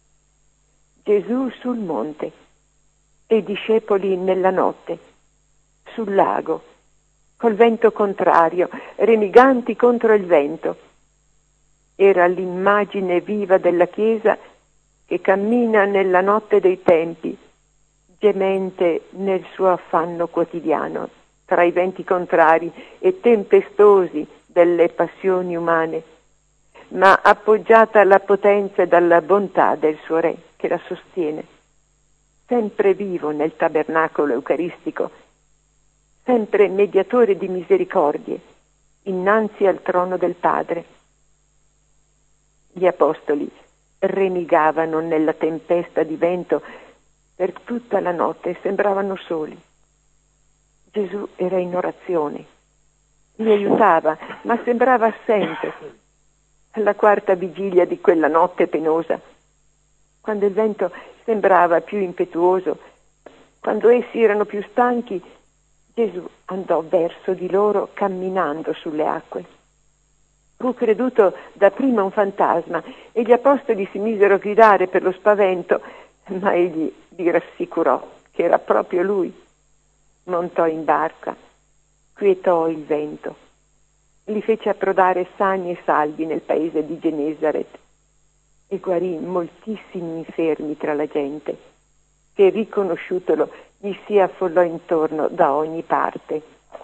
Gesù sul monte e i discepoli nella notte, sul lago, col vento contrario, remiganti contro il vento. Era l'immagine viva della Chiesa che cammina nella notte dei tempi, gemente nel suo affanno quotidiano, tra i venti contrari e tempestosi delle passioni umane, ma appoggiata alla potenza e alla bontà del suo Re che la sostiene, sempre vivo nel tabernacolo eucaristico, sempre mediatore di misericordie, innanzi al trono del Padre. Gli apostoli remigavano nella tempesta di vento per tutta la notte e sembravano soli. Gesù era in orazione, li aiutava, ma sembrava assente. Alla quarta vigilia di quella notte penosa, quando il vento sembrava più impetuoso, quando essi erano più stanchi, Gesù andò verso di loro camminando sulle acque. Fu creduto dapprima un fantasma e gli apostoli si misero a gridare per lo spavento, ma egli li rassicurò che era proprio lui. Montò in barca, quietò il vento, li fece approdare sani e salvi nel paese di Genesaret e guarì moltissimi infermi tra la gente, che riconosciutolo gli si affollò intorno da ogni parte.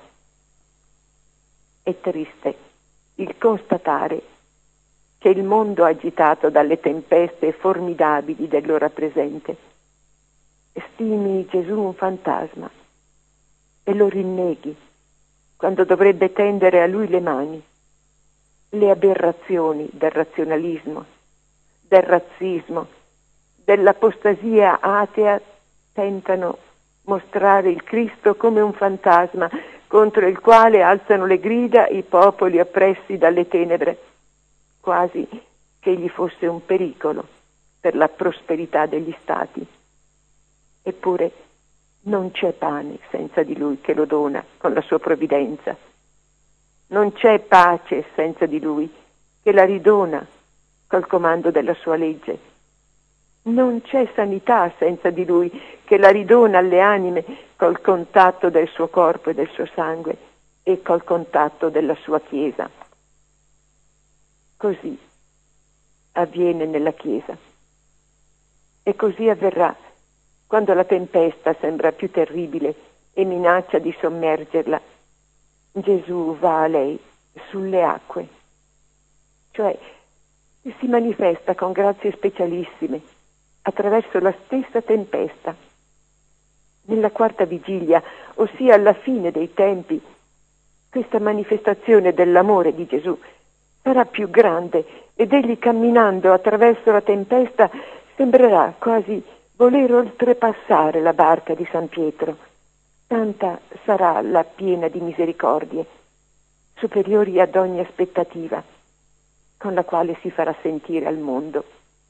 È triste il constatare che il mondo agitato dalle tempeste formidabili dell'ora presente stimi Gesù un fantasma e lo rinneghi quando dovrebbe tendere a lui le mani. Le aberrazioni del razionalismo, del razzismo, dell'apostasia atea tentano mostrare il Cristo come un fantasma contro il quale alzano le grida i popoli oppressi dalle tenebre, quasi che egli fosse un pericolo per la prosperità degli stati. Eppure non c'è pane senza di lui che lo dona con la sua provvidenza. Non c'è pace senza di lui che la ridona col comando della sua legge. Non c'è sanità senza di lui che la ridona alle anime col contatto del suo corpo e del suo sangue e col contatto della sua Chiesa. Così avviene nella Chiesa. E così avverrà quando la tempesta sembra più terribile e minaccia di sommergerla. Gesù va a lei sulle acque, cioè si manifesta con grazie specialissime attraverso la stessa tempesta. Nella quarta vigilia, ossia alla fine dei tempi, questa manifestazione dell'amore di Gesù sarà più grande ed egli camminando attraverso la tempesta sembrerà quasi voler oltrepassare la barca di San Pietro. Tanta sarà la piena di misericordie, superiori ad ogni aspettativa, con la quale si farà sentire al mondo.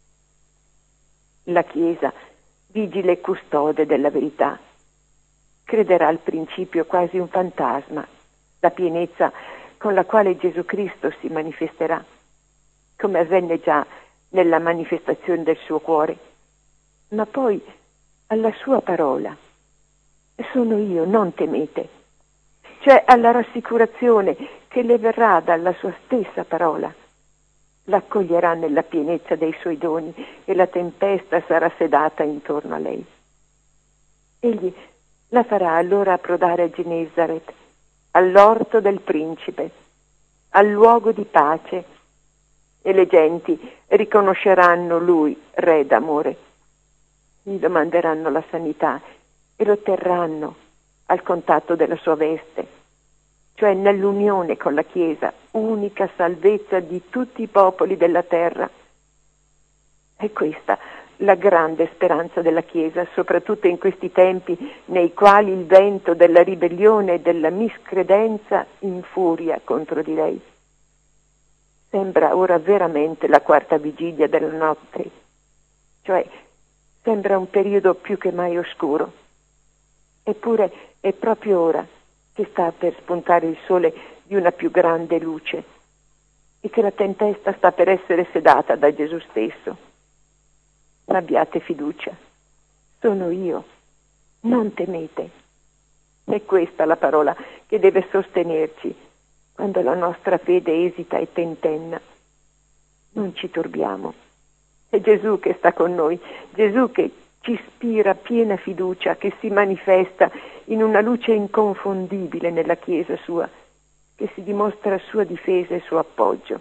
La Chiesa, vigile e custode della verità, crederà al principio quasi un fantasma, la pienezza con la quale Gesù Cristo si manifesterà, come avvenne già nella manifestazione del suo cuore, ma poi alla sua parola: sono io, non temete, cioè alla rassicurazione che le verrà dalla sua stessa parola. L'accoglierà nella pienezza dei suoi doni e la tempesta sarà sedata intorno a lei. Egli la farà allora approdare a Genesaret, all'orto del principe, al luogo di pace, e le genti riconosceranno lui re d'amore. Gli domanderanno la sanità e lo terranno al contatto della sua veste, cioè nell'unione con la Chiesa, unica salvezza di tutti i popoli della terra. È questa la grande speranza della Chiesa, soprattutto in questi tempi nei quali il vento della ribellione e della miscredenza infuria contro di lei. Sembra ora veramente la quarta vigilia della notte, cioè sembra un periodo più che mai oscuro. Eppure è proprio ora che sta per spuntare il sole di una più grande luce e che la tempesta sta per essere sedata da Gesù stesso. Abbiate fiducia, sono io, non temete. È questa la parola che deve sostenerci quando la nostra fede esita e tentenna. Non ci turbiamo, è Gesù che sta con noi, Gesù che ci ispira piena fiducia, che si manifesta in una luce inconfondibile nella Chiesa sua, che si dimostra sua difesa e suo appoggio.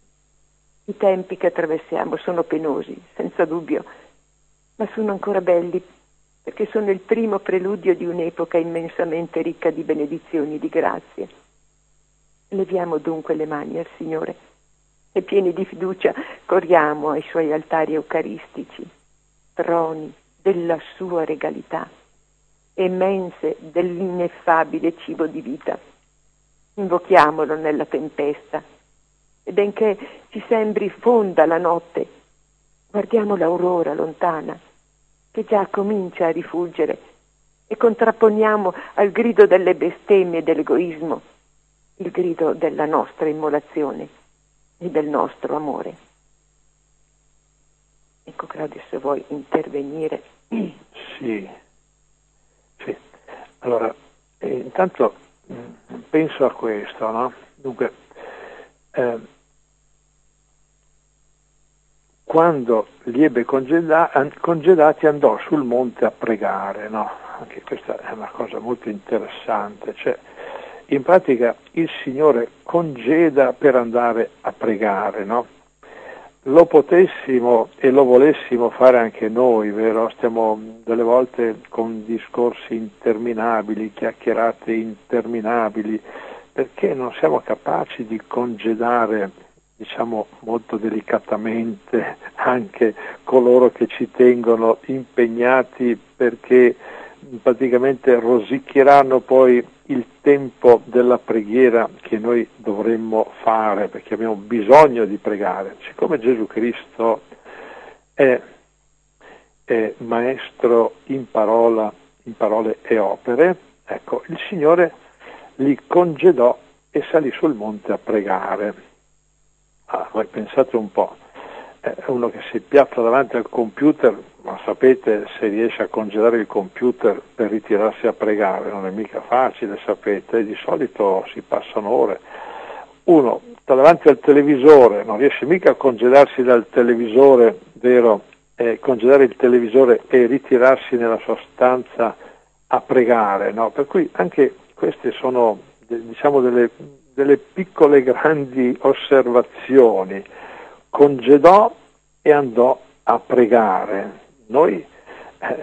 I tempi che attraversiamo sono penosi, senza dubbio, ma sono ancora belli, perché sono il primo preludio di un'epoca immensamente ricca di benedizioni e di grazie. Leviamo dunque le mani al Signore e pieni di fiducia corriamo ai suoi altari eucaristici, troni della sua regalità e mense dell'ineffabile cibo di vita. Invochiamolo nella tempesta e benché ci sembri fonda la notte, guardiamo l'aurora lontana che già comincia a rifulgere e contrapponiamo al grido delle bestemmie e dell'egoismo il grido della nostra immolazione e del nostro amore. Ecco, Claudio, se vuoi intervenire. Sì, sì. Allora, eh, intanto mh, penso a questo, no? Dunque, eh, quando li ebbe congeda- congedati andò sul monte a pregare, no? Anche questa è una cosa molto interessante, cioè in pratica il Signore congeda per andare a pregare, no? Lo potessimo e lo volessimo fare anche noi, vero? Stiamo delle volte con discorsi interminabili, chiacchierate interminabili, perché non siamo capaci di congedare, diciamo molto delicatamente, anche coloro che ci tengono impegnati, perché praticamente rosicchieranno poi il tempo della preghiera che noi dovremmo fare, perché abbiamo bisogno di pregare. Siccome Gesù Cristo è, è maestro in, parola, in parole e opere, ecco, il Signore li congedò e salì sul monte a pregare. Ah, voi pensate un po', è uno che si piazza davanti al computer, ma sapete, se riesce a congedare il computer per ritirarsi a pregare non è mica facile, sapete, di solito si passano ore. Uno sta davanti al televisore, non riesce mica a congedarsi dal televisore, vero, eh, congedare il televisore e ritirarsi nella sua stanza a pregare, no? Per cui anche queste sono, diciamo, delle, delle piccole grandi osservazioni. Congedò e andò a pregare. Noi, eh,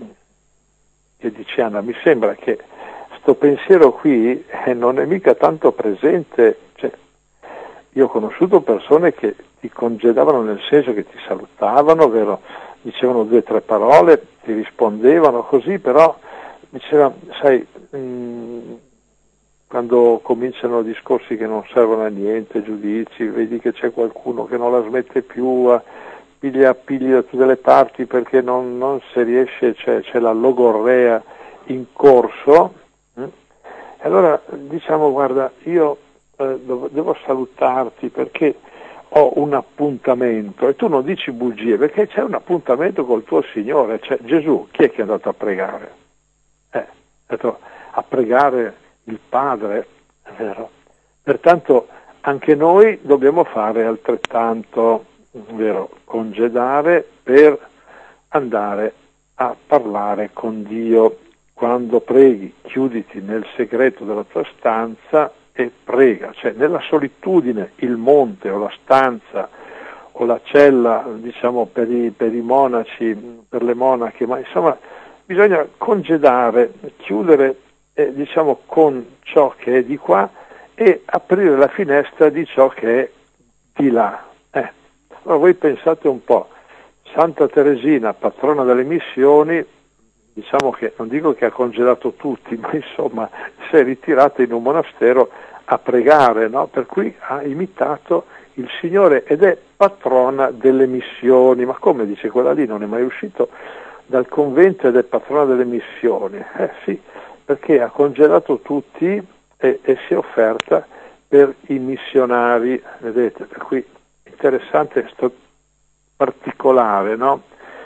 che dice Anna, mi sembra che sto pensiero qui eh, non è mica tanto presente. Cioè, io ho conosciuto persone che ti congedavano nel senso che ti salutavano, vero? Dicevano due o tre parole, ti rispondevano così, però diceva, sai, mh, quando cominciano discorsi che non servono a niente, giudizi, vedi che c'è qualcuno che non la smette più, a piglia piglia da tutte le parti perché non, non si riesce, c'è, c'è la logorrea in corso, hm? E allora diciamo, guarda, io eh, devo, devo salutarti perché ho un appuntamento, e tu non dici bugie, perché c'è un appuntamento col tuo Signore, cioè Gesù, chi è che è andato a pregare? Eh, è andato a pregare il Padre, è vero? Pertanto anche noi dobbiamo fare altrettanto, vero? Congedare per andare a parlare con Dio. Quando preghi, chiuditi nel segreto della tua stanza e prega, cioè nella solitudine il monte o la stanza o la cella, diciamo, per i, per i monaci, per le monache, ma insomma bisogna congedare, chiudere eh, diciamo con ciò che è di qua e aprire la finestra di ciò che è di là. Eh. Allora voi pensate un po', Santa Teresina, patrona delle missioni, diciamo che non dico che ha congedato tutti, ma insomma si è ritirata in un monastero a pregare, no? Per cui ha imitato il Signore ed è patrona delle missioni. Ma come, dice, quella lì non è mai uscito dal convento ed è patrona delle missioni? Eh sì, perché ha congedato tutti e, e si è offerta per i missionari, vedete? Per cui interessante questo particolare, no?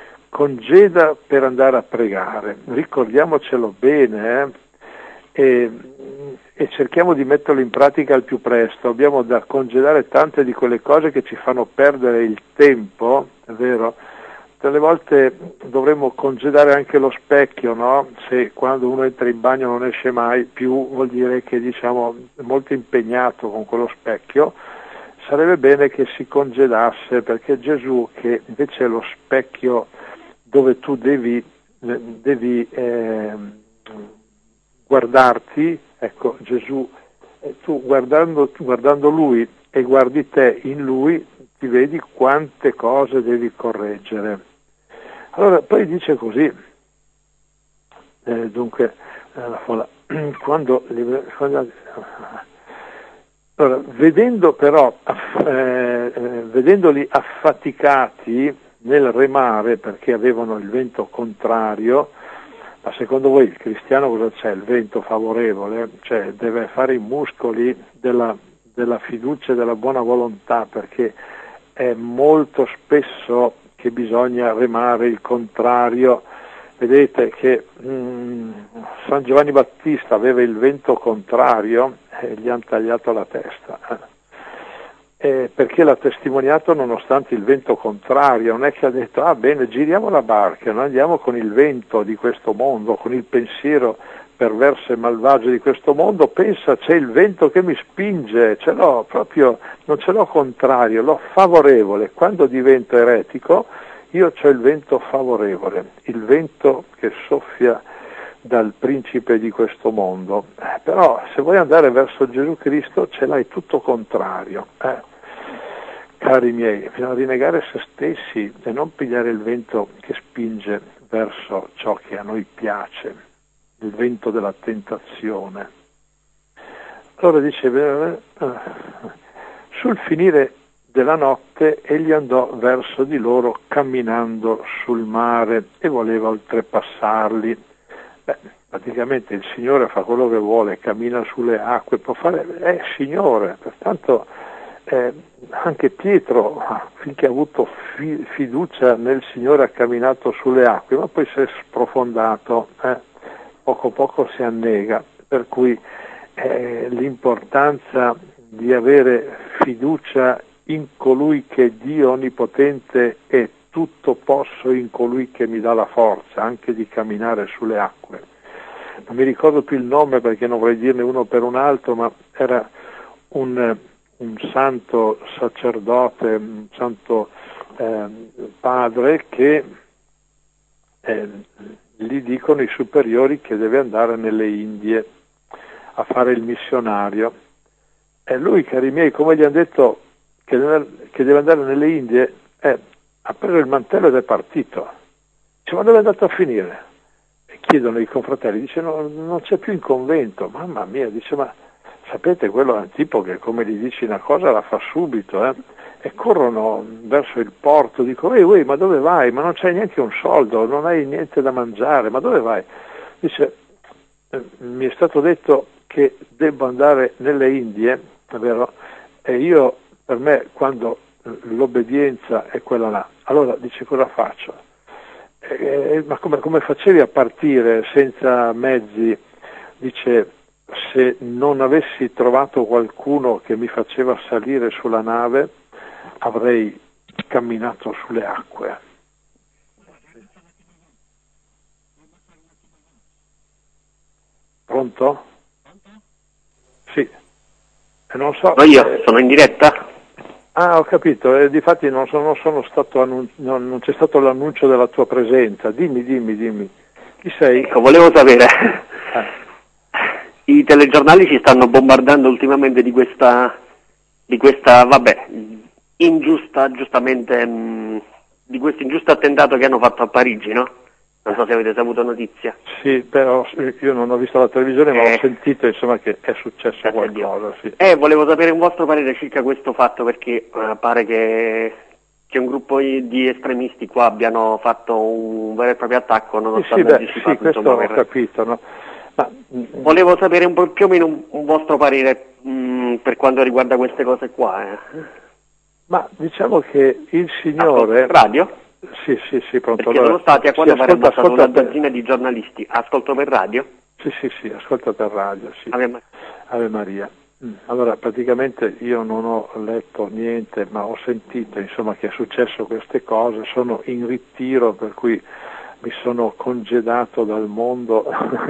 Congeda per andare a pregare, ricordiamocelo bene, eh? e, e cerchiamo di metterlo in pratica al più presto. Abbiamo da congedare tante di quelle cose che ci fanno perdere il tempo, è vero? Delle volte dovremmo congedare anche lo specchio, no? Se quando uno entra in bagno non esce mai più, vuol dire che, diciamo, è molto impegnato con quello specchio. Sarebbe bene che si congedasse, perché Gesù, che invece è lo specchio dove tu devi, devi eh, guardarti, ecco, Gesù, eh, tu guardando, guardando Lui e guardi te in lui, ti vedi quante cose devi correggere. Allora poi dice così, eh, dunque, eh, la folla, quando, quando allora, vedendo però, eh, eh, vedendoli affaticati nel remare perché avevano il vento contrario, ma secondo voi il cristiano cosa c'è? Il vento favorevole? Cioè deve fare i muscoli della, della fiducia e della buona volontà, perché è molto spesso che bisogna remare il contrario. Vedete che mh, San Giovanni Battista aveva il vento contrario e gli hanno tagliato la testa, eh. Eh, perché l'ha testimoniato nonostante il vento contrario, non è che ha detto ah bene, giriamo la barca, noi andiamo con il vento di questo mondo, con il pensiero perverso e malvagio di questo mondo, pensa c'è il vento che mi spinge, ce l'ho proprio, non ce l'ho contrario, l'ho favorevole. Quando divento eretico io c'ho il vento favorevole, il vento che soffia dal principe di questo mondo, eh, però se vuoi andare verso Gesù Cristo ce l'hai tutto contrario. Eh. Cari miei, bisogna rinnegare se stessi e non pigliare il vento che spinge verso ciò che a noi piace, il vento della tentazione. Allora dice, eh, sul finire della notte egli andò verso di loro camminando sul mare e voleva oltrepassarli. Beh, praticamente il Signore fa quello che vuole, cammina sulle acque, può fare, è Signore, pertanto eh, anche Pietro, finché ha avuto fi- fiducia nel Signore, ha camminato sulle acque, ma poi si è sprofondato, eh, poco poco si annega, per cui eh, l'importanza di avere fiducia in colui che è Dio onnipotente e tutto posso in colui che mi dà la forza anche di camminare sulle acque. Non mi ricordo più il nome perché non vorrei dirne uno per un altro, ma era un, un santo sacerdote, un santo eh, padre che eh, gli dicono i superiori che deve andare nelle Indie a fare il missionario. E lui, cari miei, come gli hanno detto che deve, che deve andare nelle Indie, eh, ha preso il mantello ed è partito. Dice, ma dove è andato a finire? E chiedono i confratelli, dice, no, non c'è più in convento. Mamma mia, dice, ma sapete, quello è un tipo che come gli dici una cosa la fa subito, eh? E corrono verso il porto, dico, ehi, ehi, ma dove vai? Ma non c'hai neanche un soldo, non hai niente da mangiare, ma dove vai? Dice, eh, mi è stato detto che devo andare nelle Indie, è vero? E io, per me, quando l'obbedienza è quella là, allora dice, cosa faccio? Eh, ma come, come facevi a partire senza mezzi? Dice, se non avessi trovato qualcuno che mi faceva salire sulla nave, avrei camminato sulle acque. Pronto? Sì. E non so. No, io eh... sono in diretta. Ah, ho capito, e difatti non sono, non sono stato annun- non, non c'è stato l'annuncio della tua presenza. Dimmi, dimmi, dimmi. Chi sei? Ecco, volevo sapere. Eh. I telegiornali ci stanno bombardando ultimamente di questa, di questa, vabbè, ingiusta, giustamente, mh, di questo ingiusto attentato che hanno fatto a Parigi, no? Non so se avete saputo notizia. Sì, però io non ho visto la televisione, ma eh, ho sentito, insomma, che è successo qualcosa. Sì. Eh, volevo sapere un vostro parere circa questo fatto, perché eh, pare che, che un gruppo di estremisti qua abbiano fatto un vero e proprio attacco, non sì, sì, beh, sì, questo insomma, ho per... capito, no? Ma, volevo sapere un po' più o meno un, un vostro parere mh, per quanto riguarda queste cose qua. Eh. Ma diciamo che il Signore... Ascolto, radio? Sì, sì, sì, pronto. Perché allora, sono stati a quanto sì, pare ascolta, ammazzato ascolta una dozzina di giornalisti. Ascolto per radio? Sì, sì, sì, ascolta per radio, sì. Ave Maria. Ave Maria. Allora, praticamente io non ho letto niente, ma ho sentito, insomma, che è successo queste cose, sono in ritiro, per cui mi sono congedato dal mondo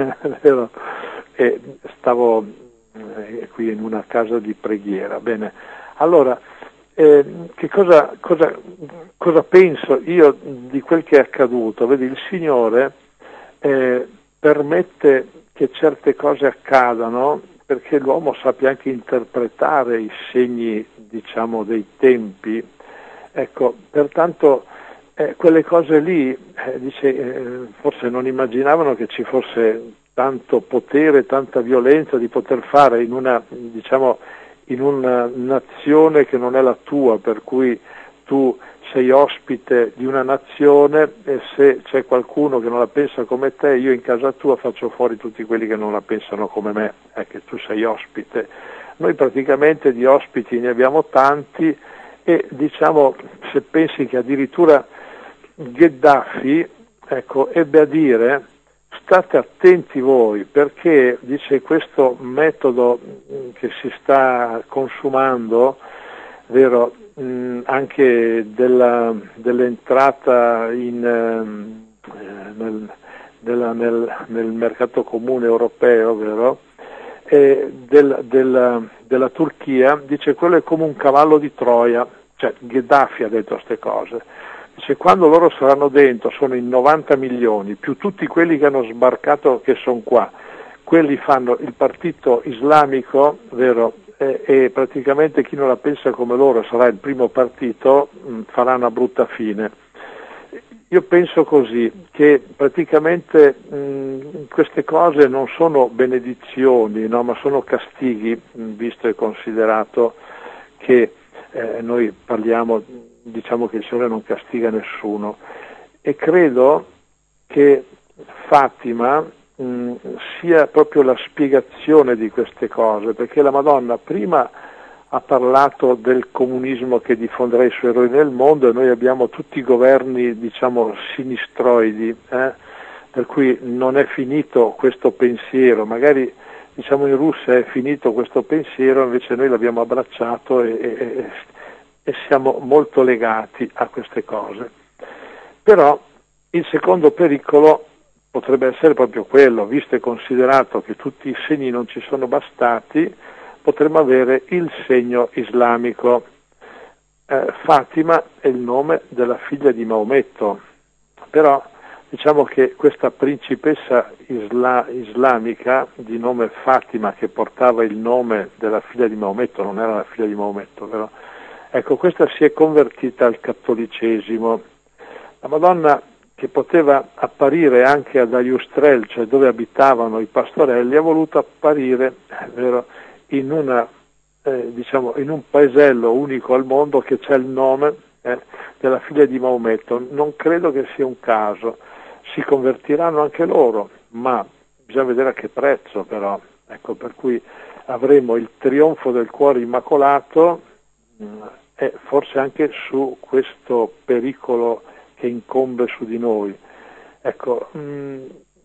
e stavo eh, qui in una casa di preghiera. Bene, allora, eh, che cosa, cosa, cosa penso io di quel che è accaduto? Vedi, il Signore eh, permette che certe cose accadano perché l'uomo sappia anche interpretare i segni, diciamo, dei tempi. Ecco, pertanto eh, quelle cose lì, eh, dice, eh, forse non immaginavano che ci fosse tanto potere, tanta violenza di poter fare in una, diciamo, in una nazione che non è la tua, per cui tu sei ospite di una nazione e se c'è qualcuno che non la pensa come te, io in casa tua faccio fuori tutti quelli che non la pensano come me, è che tu sei ospite. Noi praticamente di ospiti ne abbiamo tanti e diciamo, se pensi che addirittura Gheddafi, ecco, ebbe a dire: state attenti voi, perché dice questo metodo che si sta consumando, vero, mh, anche della, dell'entrata in, eh, nel, della, nel, nel mercato comune europeo, vero, e del, del, della Turchia, dice quello è come un cavallo di Troia, cioè Gheddafi ha detto queste cose. Dice, quando loro saranno dentro, sono in novanta milioni, più tutti quelli che hanno sbarcato che sono qua, quelli fanno il partito islamico, vero, e, e praticamente chi non la pensa come loro sarà il primo partito, mh, farà una brutta fine. Io penso così, che praticamente mh, queste cose non sono benedizioni, no, ma sono castighi, mh, visto e considerato che eh, noi parliamo, diciamo che il Signore non castiga nessuno, e credo che Fatima mh, sia proprio la spiegazione di queste cose, perché la Madonna prima ha parlato del comunismo che diffonderà i suoi errori nel mondo e noi abbiamo tutti i governi, diciamo, sinistroidi, eh? Per cui non è finito questo pensiero, magari diciamo in Russia è finito questo pensiero, invece noi l'abbiamo abbracciato e, e, e siamo molto legati a queste cose. Però il secondo pericolo potrebbe essere proprio quello, visto e considerato che tutti i segni non ci sono bastati, potremmo avere il segno islamico. Eh, Fatima è il nome della figlia di Maometto, però diciamo che questa principessa isla- islamica di nome Fatima, che portava il nome della figlia di Maometto, non era la figlia di Maometto, però, ecco, questa si è convertita al cattolicesimo. La Madonna, che poteva apparire anche ad Aiustrel, cioè dove abitavano i pastorelli, ha voluto apparire, vero, in una eh, diciamo in un paesello unico al mondo che c'è il nome eh, della figlia di Maometto. Non credo che sia un caso, si convertiranno anche loro, ma bisogna vedere a che prezzo, però, ecco, per cui avremo il trionfo del cuore immacolato mh, e forse anche su questo pericolo che incombe su di noi. Ecco, mh,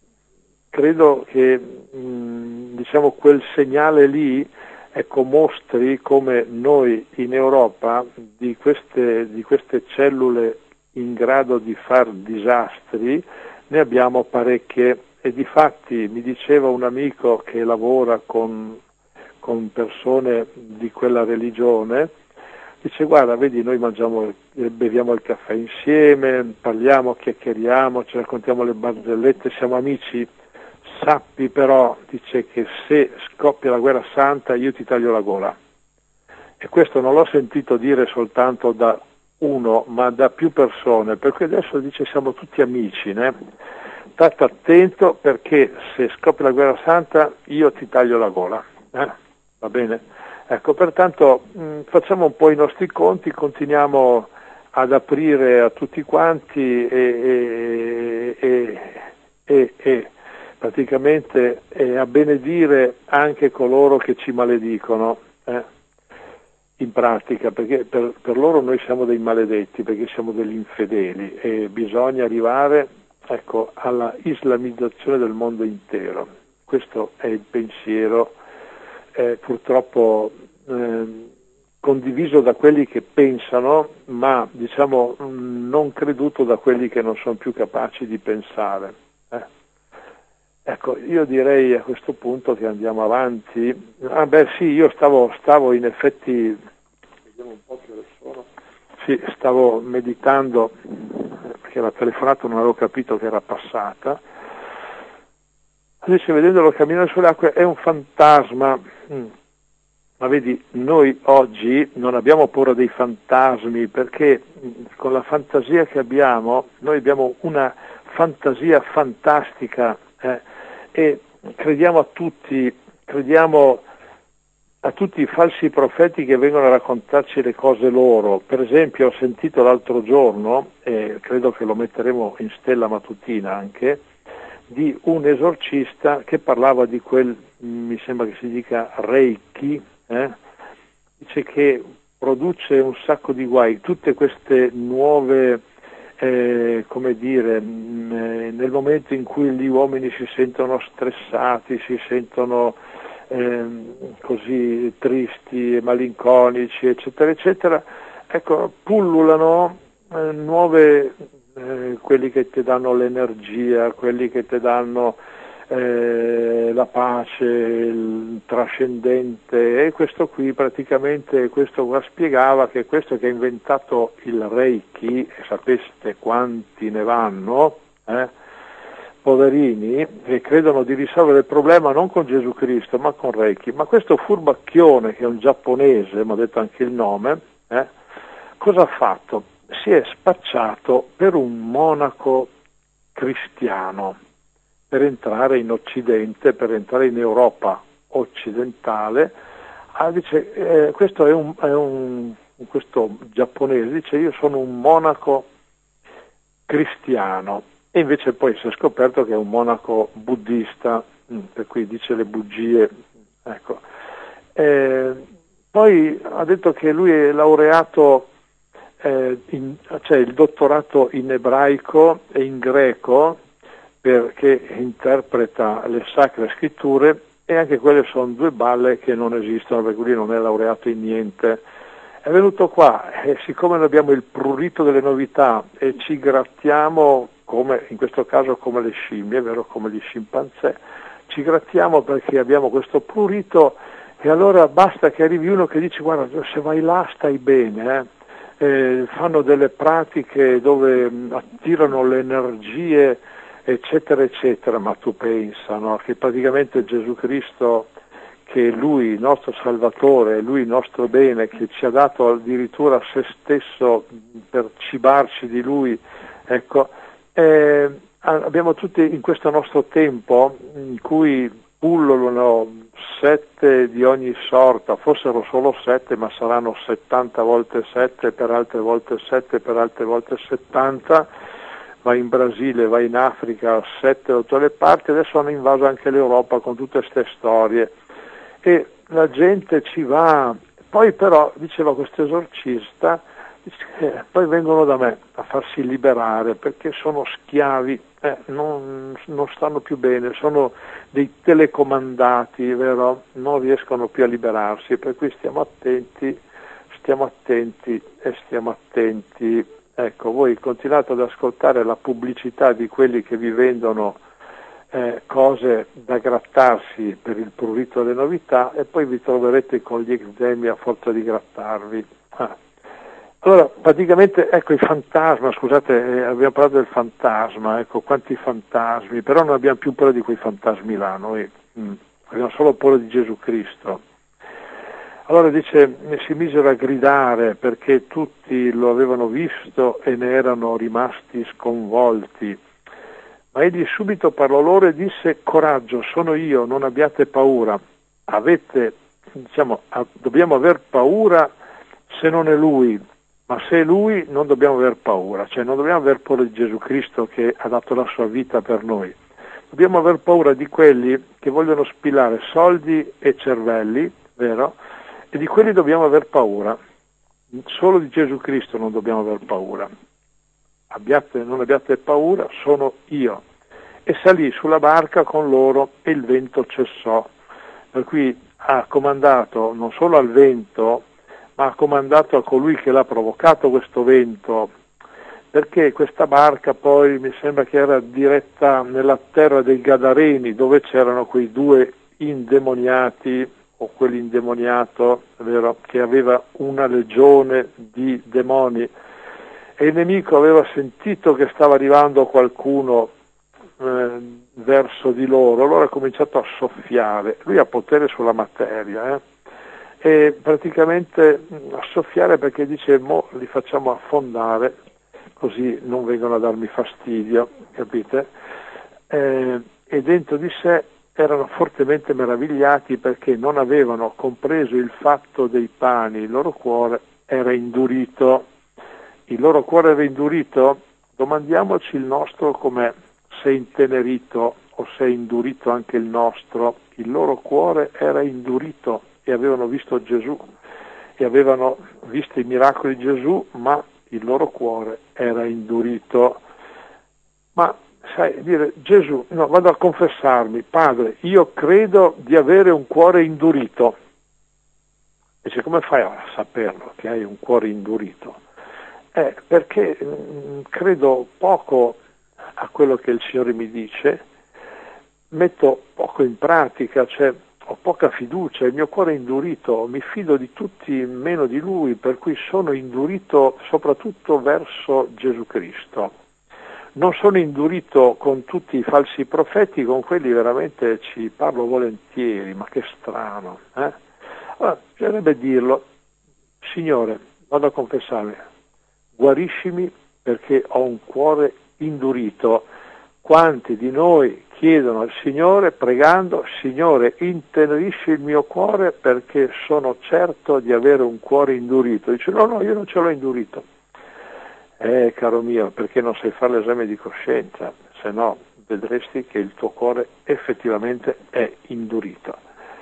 credo che mh, diciamo quel segnale lì, ecco, mostri come noi in Europa di queste, di queste cellule in grado di far disastri ne abbiamo parecchie, e difatti mi diceva un amico che lavora con, con persone di quella religione, dice: guarda, vedi, noi mangiamo, beviamo il caffè insieme, parliamo, chiacchieriamo, ci raccontiamo le barzellette, siamo amici. Sappi però, dice, che se scoppia la guerra santa io ti taglio la gola. E questo non l'ho sentito dire soltanto da uno, ma da più persone, perché adesso dice siamo tutti amici, né? State attento, perché se scoppia la guerra santa io ti taglio la gola. Eh? Va bene? Ecco, pertanto mh, facciamo un po' i nostri conti, continuiamo ad aprire a tutti quanti e, e, e, e, e praticamente eh, a benedire anche coloro che ci maledicono, eh, in pratica, perché per, per loro noi siamo dei maledetti, perché siamo degli infedeli, e bisogna arrivare, ecco, alla islamizzazione del mondo intero. Questo è il pensiero eh, purtroppo eh, condiviso da quelli che pensano, ma diciamo non creduto da quelli che non sono più capaci di pensare. Eh. Ecco, io direi a questo punto che andiamo avanti. Ah beh sì, io stavo, stavo in effetti, vediamo un po' che ore sono, sì, stavo meditando, perché la telefonata non avevo capito che era passata. dice, vedendolo camminare sulle acque è un fantasma. Mm. Ma vedi, noi oggi non abbiamo paura dei fantasmi, perché con la fantasia che abbiamo, noi abbiamo una fantasia fantastica, eh, e crediamo a tutti, crediamo a tutti i falsi profeti che vengono a raccontarci le cose loro. Per esempio, ho sentito l'altro giorno, e credo che lo metteremo in stella mattutina anche, di un esorcista che parlava di quel, mi sembra che si dica Reiki, eh? Dice che produce un sacco di guai, tutte queste nuove, eh, come dire, mh, nel momento in cui gli uomini si sentono stressati, si sentono eh, così tristi, malinconici, eccetera, eccetera, ecco, pullulano eh, nuove, eh, quelli che ti danno l'energia, quelli che ti danno Eh, la pace, il trascendente, e questo qui praticamente, questo qua spiegava che questo che ha inventato il Reiki, e sapeste quanti ne vanno, eh, poverini, che credono di risolvere il problema non con Gesù Cristo ma con Reiki, ma questo furbacchione che è un giapponese, mi ha detto anche il nome, eh, cosa ha fatto? Si è spacciato per un monaco cristiano, per entrare in Occidente, per entrare in Europa occidentale. Ah, dice, eh, questo è un, è un questo giapponese dice, io sono un monaco cristiano, e invece poi si è scoperto che è un monaco buddista, per cui dice le bugie, ecco. Eh, poi ha detto che lui è laureato, eh, in, cioè il dottorato in ebraico e in greco, perché interpreta le sacre scritture, e anche quelle sono due balle che non esistono, perché lui non è laureato in niente. È venuto qua e siccome noi abbiamo il prurito delle novità e ci grattiamo, come in questo caso come le scimmie, vero, come gli scimpanzé, ci grattiamo perché abbiamo questo prurito, e allora basta che arrivi uno che dice guarda, se vai là stai bene, eh? Eh, fanno delle pratiche dove attirano le energie, eccetera eccetera, ma tu pensa, no, che praticamente Gesù Cristo, che è Lui il nostro Salvatore, è Lui il nostro bene, che ci ha dato addirittura se stesso per cibarci di Lui, ecco, eh, abbiamo tutti in questo nostro tempo in cui pullulano sette di ogni sorta, fossero solo sette ma saranno settanta volte sette, per altre volte sette, per altre volte settanta, va in Brasile, va in Africa, sette da tutte le parti, adesso hanno invaso anche l'Europa con tutte queste storie, e la gente ci va. Poi però, diceva questo esorcista, dice, eh, poi vengono da me a farsi liberare perché sono schiavi, eh, non, non stanno più bene, sono dei telecomandati, vero? Non riescono più a liberarsi, per cui stiamo attenti, stiamo attenti e stiamo attenti. Ecco, voi continuate ad ascoltare la pubblicità di quelli che vi vendono eh, cose da grattarsi per il prurito delle novità, e poi vi troverete con gli eczemi a forza di grattarvi. Ah. Allora, praticamente, ecco, i fantasma, scusate, eh, abbiamo parlato del fantasma, ecco, quanti fantasmi, però non abbiamo più paura di quei fantasmi là, noi mh, abbiamo solo paura di Gesù Cristo. Allora dice, si misero a gridare perché tutti lo avevano visto e ne erano rimasti sconvolti. Ma egli subito parlò loro e disse, coraggio, sono io, non abbiate paura. Avete, diciamo, dobbiamo aver paura se non è lui, ma se è lui non dobbiamo aver paura, cioè non dobbiamo aver paura di Gesù Cristo che ha dato la sua vita per noi. Dobbiamo aver paura di quelli che vogliono spilare soldi e cervelli, vero? E di quelli dobbiamo aver paura. Solo di Gesù Cristo non dobbiamo aver paura. Abbiate, non abbiate paura, sono io. E salì sulla barca con loro e il vento cessò. Per cui ha comandato non solo al vento, ma ha comandato a colui che l'ha provocato questo vento, perché questa barca poi mi sembra che era diretta nella terra dei Gadareni, dove c'erano quei due indemoniati, o quell'indemoniato, vero, che aveva una legione di demoni, e il nemico aveva sentito che stava arrivando qualcuno eh, verso di loro, allora ha cominciato a soffiare, lui ha potere sulla materia, eh? E praticamente a soffiare perché dice mo li facciamo affondare così non vengono a darmi fastidio, capite? Eh, e dentro di sé erano fortemente meravigliati perché non avevano compreso il fatto dei pani, il loro cuore era indurito. Il loro cuore era indurito? Domandiamoci il nostro com'è, se è intenerito o se è indurito anche il nostro. Il loro cuore era indurito e avevano visto Gesù e avevano visto i miracoli di Gesù, ma il loro cuore era indurito. Ma sai, dire Gesù, no, vado a confessarmi, Padre, io credo di avere un cuore indurito. Dice, come fai a saperlo che hai un cuore indurito? Eh, perché mh, credo poco a quello che il Signore mi dice, metto poco in pratica, cioè ho poca fiducia, il mio cuore è indurito, mi fido di tutti meno di Lui, per cui sono indurito soprattutto verso Gesù Cristo. Non sono indurito con tutti i falsi profeti, con quelli veramente ci parlo volentieri, ma che strano. Eh? Allora, bisognerebbe dirlo, Signore, vado a confessarmi, guariscimi perché ho un cuore indurito. Quanti di noi chiedono al Signore pregando, Signore, intenerisci il mio cuore perché sono certo di avere un cuore indurito. Dice, no, no, io non ce l'ho indurito. Eh, caro mio, perché non sai fare l'esame di coscienza, se no vedresti che il tuo cuore effettivamente è indurito.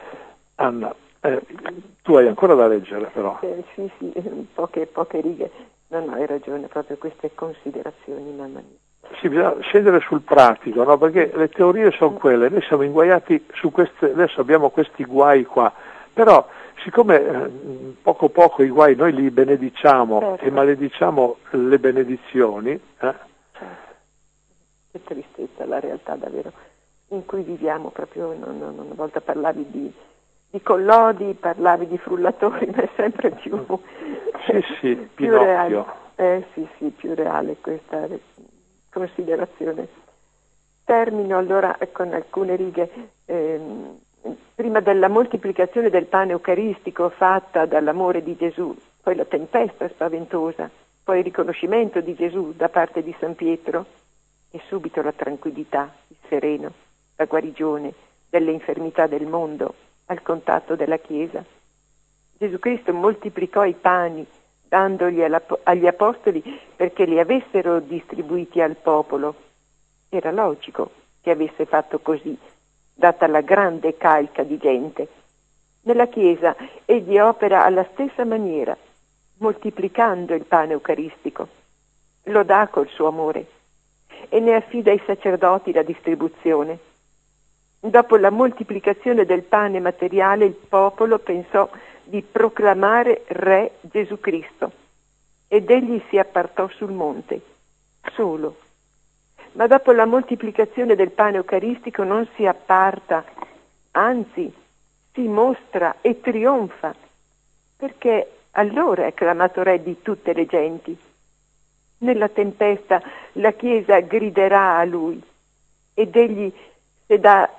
Anna, eh, tu hai ancora da leggere però. Eh, sì, sì, poche, poche righe. No, no, hai ragione, proprio queste considerazioni, mamma mia. Sì, bisogna scendere sul pratico, no? Perché le teorie sono quelle, noi siamo inguaiati su queste, adesso abbiamo questi guai qua, però siccome eh, poco poco i guai noi li benediciamo certo. E malediciamo le benedizioni, eh? Certo. Che tristezza la realtà davvero in cui viviamo, proprio non, non, una volta parlavi di, di collodi, parlavi di frullatori, ma è sempre più, sì, sì, più Pinocchio. reale. Eh sì, sì, più reale questa considerazione. Termino allora con alcune righe. Ehm, prima della moltiplicazione del pane eucaristico fatta dall'amore di Gesù, poi la tempesta spaventosa, poi il riconoscimento di Gesù da parte di San Pietro e subito la tranquillità, il sereno, la guarigione delle infermità del mondo al contatto della Chiesa. Gesù Cristo moltiplicò i pani dandoli agli apostoli perché li avessero distribuiti al popolo. Era logico che avesse fatto così, data la grande calca di gente. Nella Chiesa egli opera alla stessa maniera, moltiplicando il pane eucaristico. Lo dà col suo amore e ne affida ai sacerdoti la distribuzione. Dopo la moltiplicazione del pane materiale, il popolo pensò di proclamare Re Gesù Cristo ed egli si appartò sul monte, solo. Ma dopo la moltiplicazione del pane eucaristico non si apparta, anzi si mostra e trionfa, perché allora è acclamato Re di tutte le genti. Nella tempesta la Chiesa griderà a lui ed egli se dà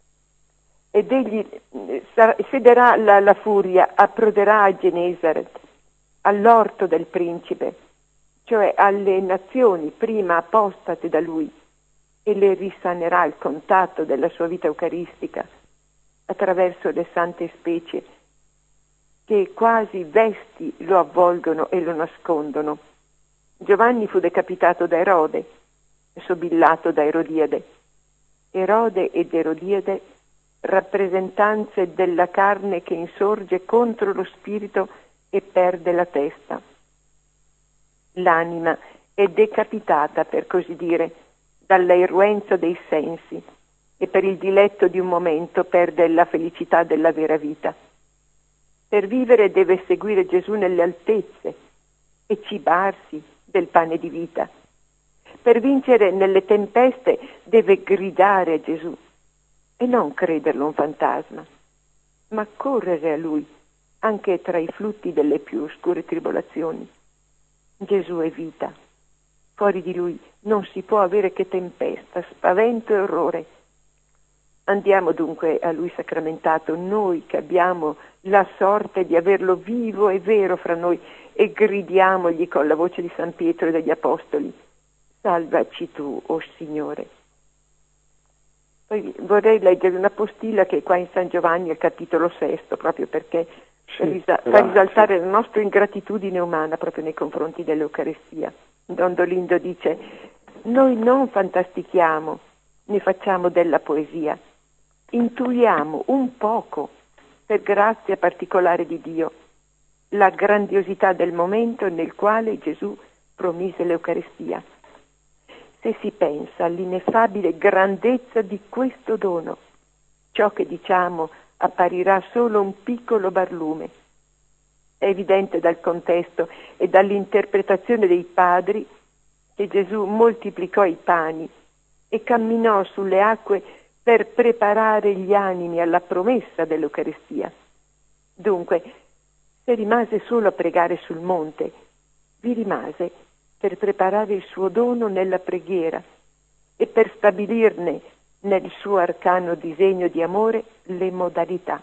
ed egli sederà la, la furia, approderà a Genesaret, all'orto del principe, cioè alle nazioni prima apostate da lui, e le risanerà il contatto della sua vita eucaristica attraverso le sante specie che quasi vesti lo avvolgono e lo nascondono. Giovanni fu decapitato da Erode, sobillato da Erodiade. Erode ed Erodiade, rappresentanze della carne che insorge contro lo spirito e perde la testa. L'anima è decapitata, per così dire, dalla irruenza dei sensi e per il diletto di un momento perde la felicità della vera vita. Per vivere deve seguire Gesù nelle altezze e cibarsi del pane di vita. Per vincere nelle tempeste deve gridare a Gesù e non crederlo un fantasma, ma correre a Lui anche tra i flutti delle più oscure tribolazioni. Gesù è vita, Fuori di lui non si può avere che tempesta, spavento e orrore. Andiamo dunque a lui sacramentato, noi che abbiamo la sorte di averlo vivo e vero fra noi, e gridiamogli con la voce di San Pietro e degli Apostoli: salvaci tu, o Signore. Poi vorrei leggere una postilla che è qua in San Giovanni, al capitolo sesto, proprio perché sì, risa- fa risaltare la nostra ingratitudine umana proprio nei confronti dell'Eucaristia. Don Dolindo dice: noi non fantastichiamo, ne facciamo della poesia, intuiamo un poco, per grazia particolare di Dio, la grandiosità del momento nel quale Gesù promise l'Eucaristia. Se si pensa all'ineffabile grandezza di questo dono, ciò che diciamo apparirà solo un piccolo barlume. È evidente dal contesto e dall'interpretazione dei padri che Gesù moltiplicò i pani e camminò sulle acque per preparare gli animi alla promessa dell'Eucaristia. Dunque, se rimase solo a pregare sul monte, vi rimase per preparare il suo dono nella preghiera e per stabilirne nel suo arcano disegno di amore le modalità.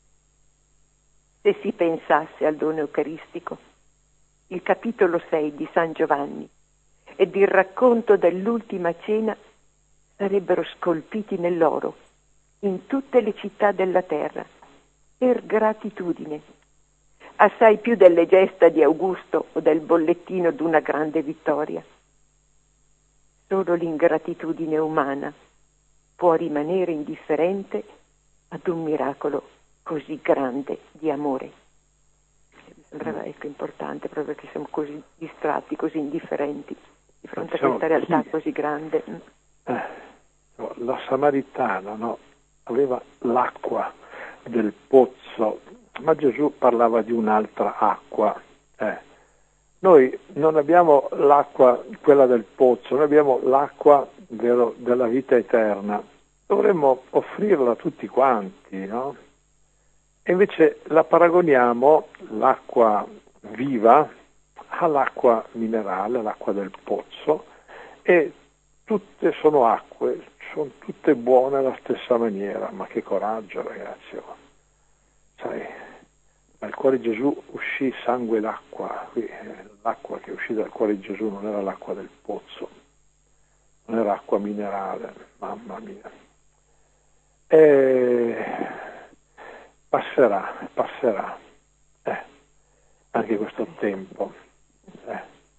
Se si pensasse al dono eucaristico, il capitolo sei di San Giovanni ed il racconto dell'ultima cena sarebbero scolpiti nell'oro in tutte le città della terra, per gratitudine, assai più delle gesta di Augusto o del bollettino d'una grande vittoria. Solo l'ingratitudine umana può rimanere indifferente ad un miracolo così grande di amore. Mi sembrava ecco, importante proprio che siamo così distratti, così indifferenti di fronte a questa realtà così grande. Eh, la Samaritana, no, aveva l'acqua del pozzo, ma Gesù parlava di un'altra acqua. Eh. Noi non abbiamo l'acqua, quella del pozzo, noi abbiamo l'acqua vero, della vita eterna. Dovremmo offrirla a tutti quanti, no? E invece la paragoniamo, l'acqua viva, all'acqua minerale, all'acqua del pozzo, e tutte sono acque, sono tutte buone alla stessa maniera. Ma che coraggio, ragazzi! Oh. Sai, dal cuore di Gesù uscì sangue ed acqua. Qui, eh, l'acqua che uscì dal cuore di Gesù non era l'acqua del pozzo, non era acqua minerale, mamma mia. E passerà, passerà eh, anche questo tempo. Eh.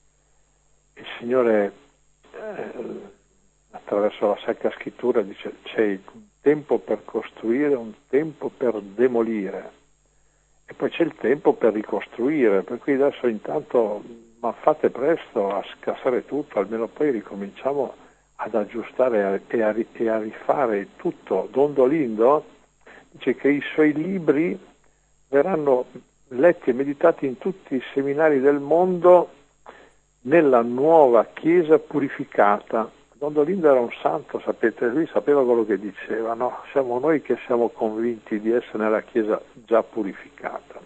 Il Signore eh, attraverso la Sacra Scrittura dice: c'è un tempo per costruire, un tempo per demolire, e poi c'è il tempo per ricostruire, per cui adesso intanto ma fate presto a scassare tutto, almeno poi ricominciamo ad aggiustare e a, e a rifare tutto. Don Dolindo dice che i suoi libri verranno letti e meditati in tutti i seminari del mondo nella nuova Chiesa purificata. Don Dolindo era un santo, sapete, lui sapeva quello che diceva, no? Siamo noi che siamo convinti di essere nella Chiesa già purificata.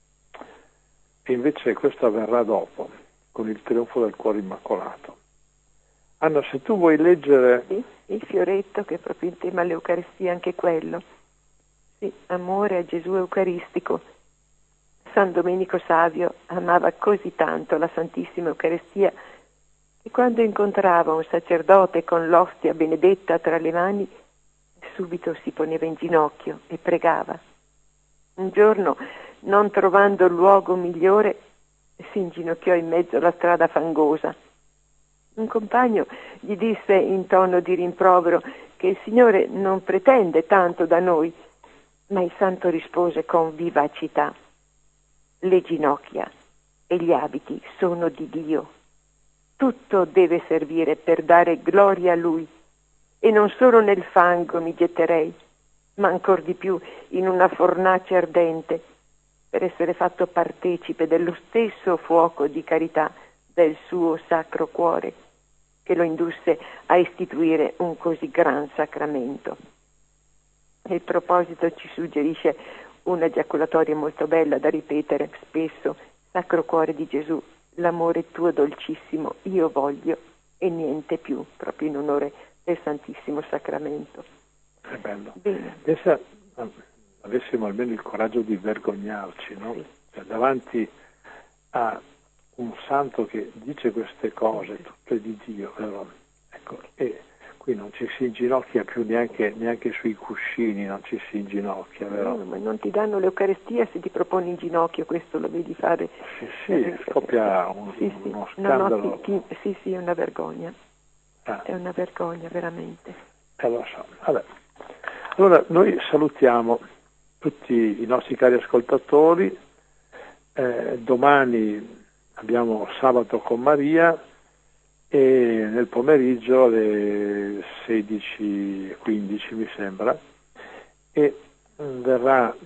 E invece questo avverrà dopo, con il trionfo del cuore immacolato. Anna, se tu vuoi leggere... Sì, il fioretto, che è proprio in tema all'Eucaristia, anche quello. Sì, amore a Gesù Eucaristico. San Domenico Savio amava così tanto la Santissima Eucaristia che quando incontrava un sacerdote con l'ostia benedetta tra le mani, subito si poneva in ginocchio e pregava. Un giorno, non trovando luogo migliore, si inginocchiò in mezzo alla strada fangosa. Un compagno gli disse in tono di rimprovero che il Signore non pretende tanto da noi, ma il santo rispose con vivacità: le ginocchia e gli abiti sono di Dio. Tutto deve servire per dare gloria a Lui, e non solo nel fango mi getterei, ma ancor di più in una fornace ardente, per essere fatto partecipe dello stesso fuoco di carità del suo sacro cuore, che lo indusse a istituire un così gran sacramento. Il proposito ci suggerisce una giaculatoria molto bella da ripetere spesso: Sacro Cuore di Gesù, l'amore tuo dolcissimo io voglio, e niente più, proprio in onore del Santissimo Sacramento. È bello. Bene. Pensa, avessimo almeno il coraggio di vergognarci, no? Sì. Cioè, davanti a un santo che dice queste cose, tutto è di Dio, vero? Ecco, e qui non ci si inginocchia più neanche, neanche sui cuscini, non ci si inginocchia, vero? No, ma non ti danno l'Eucaristia se ti proponi in ginocchio, questo lo vedi fare. Sì, sì, scoppia un, sì, sì. uno No, scandalo. no, ti, ti, sì, sì, è una vergogna. Ah. È una vergogna, veramente. Eh, lo so. Vabbè. Allora, noi salutiamo tutti i nostri cari ascoltatori. Eh, domani abbiamo sabato con Maria e nel pomeriggio alle sedici e quindici mi sembra, e verrà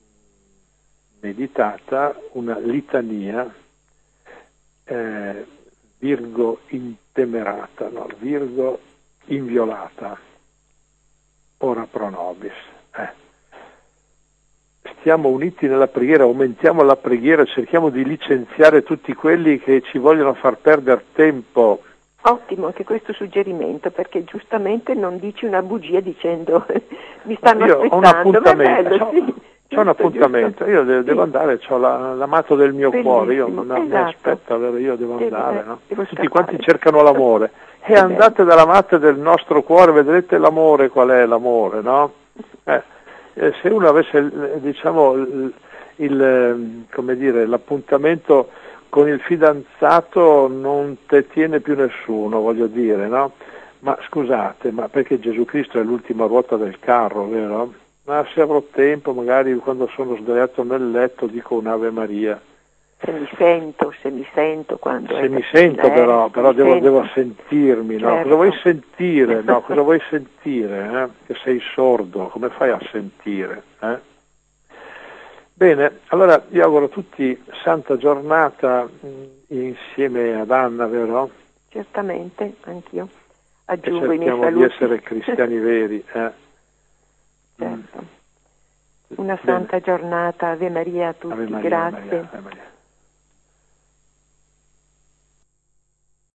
meditata una litania eh, Virgo intemerata, no, Virgo inviolata, ora pro nobis. Eh. Stiamo uniti nella preghiera, aumentiamo la preghiera, cerchiamo di licenziare tutti quelli che ci vogliono far perdere tempo. Ottimo anche questo suggerimento, perché giustamente non dici una bugia dicendo mi stanno Io aspettando. ho un appuntamento, Bello, c'ho, sì, c'ho giusto, un appuntamento, giusto. io devo, Sì. devo andare, c'ho la, l'amato del mio Bellissimo, cuore, io no, esatto. mi aspetta, io devo Devo, andare, eh, no? devo Tutti scappare. quanti cercano l'amore. E Che andate dall'amata del nostro cuore, vedrete l'amore, qual è l'amore, no? Eh, eh, se uno avesse, diciamo, il, il, come dire, l'appuntamento con il fidanzato non te tiene più nessuno, voglio dire, no? Ma scusate, ma perché Gesù Cristo è l'ultima ruota del carro, vero? Ma se avrò tempo, magari quando sono sdraiato nel letto dico un'Ave Maria. Se mi sento, se mi sento quando Se è mi cattiva, sento eh, però, se però mi devo, sento. devo sentirmi, no? Certo. Cosa vuoi sentire? No? Cosa vuoi sentire? Eh? Che sei sordo, come fai a sentire? Eh? Bene, allora vi auguro a tutti santa giornata mh, insieme ad Anna, vero? Certamente, anch'io. E Aggiungo i miei cerchiamo di saluti. essere cristiani veri. Eh? Certo. Una santa Bene. giornata, Ave Maria a tutti, Ave Maria, grazie. Ave Maria, Ave Maria.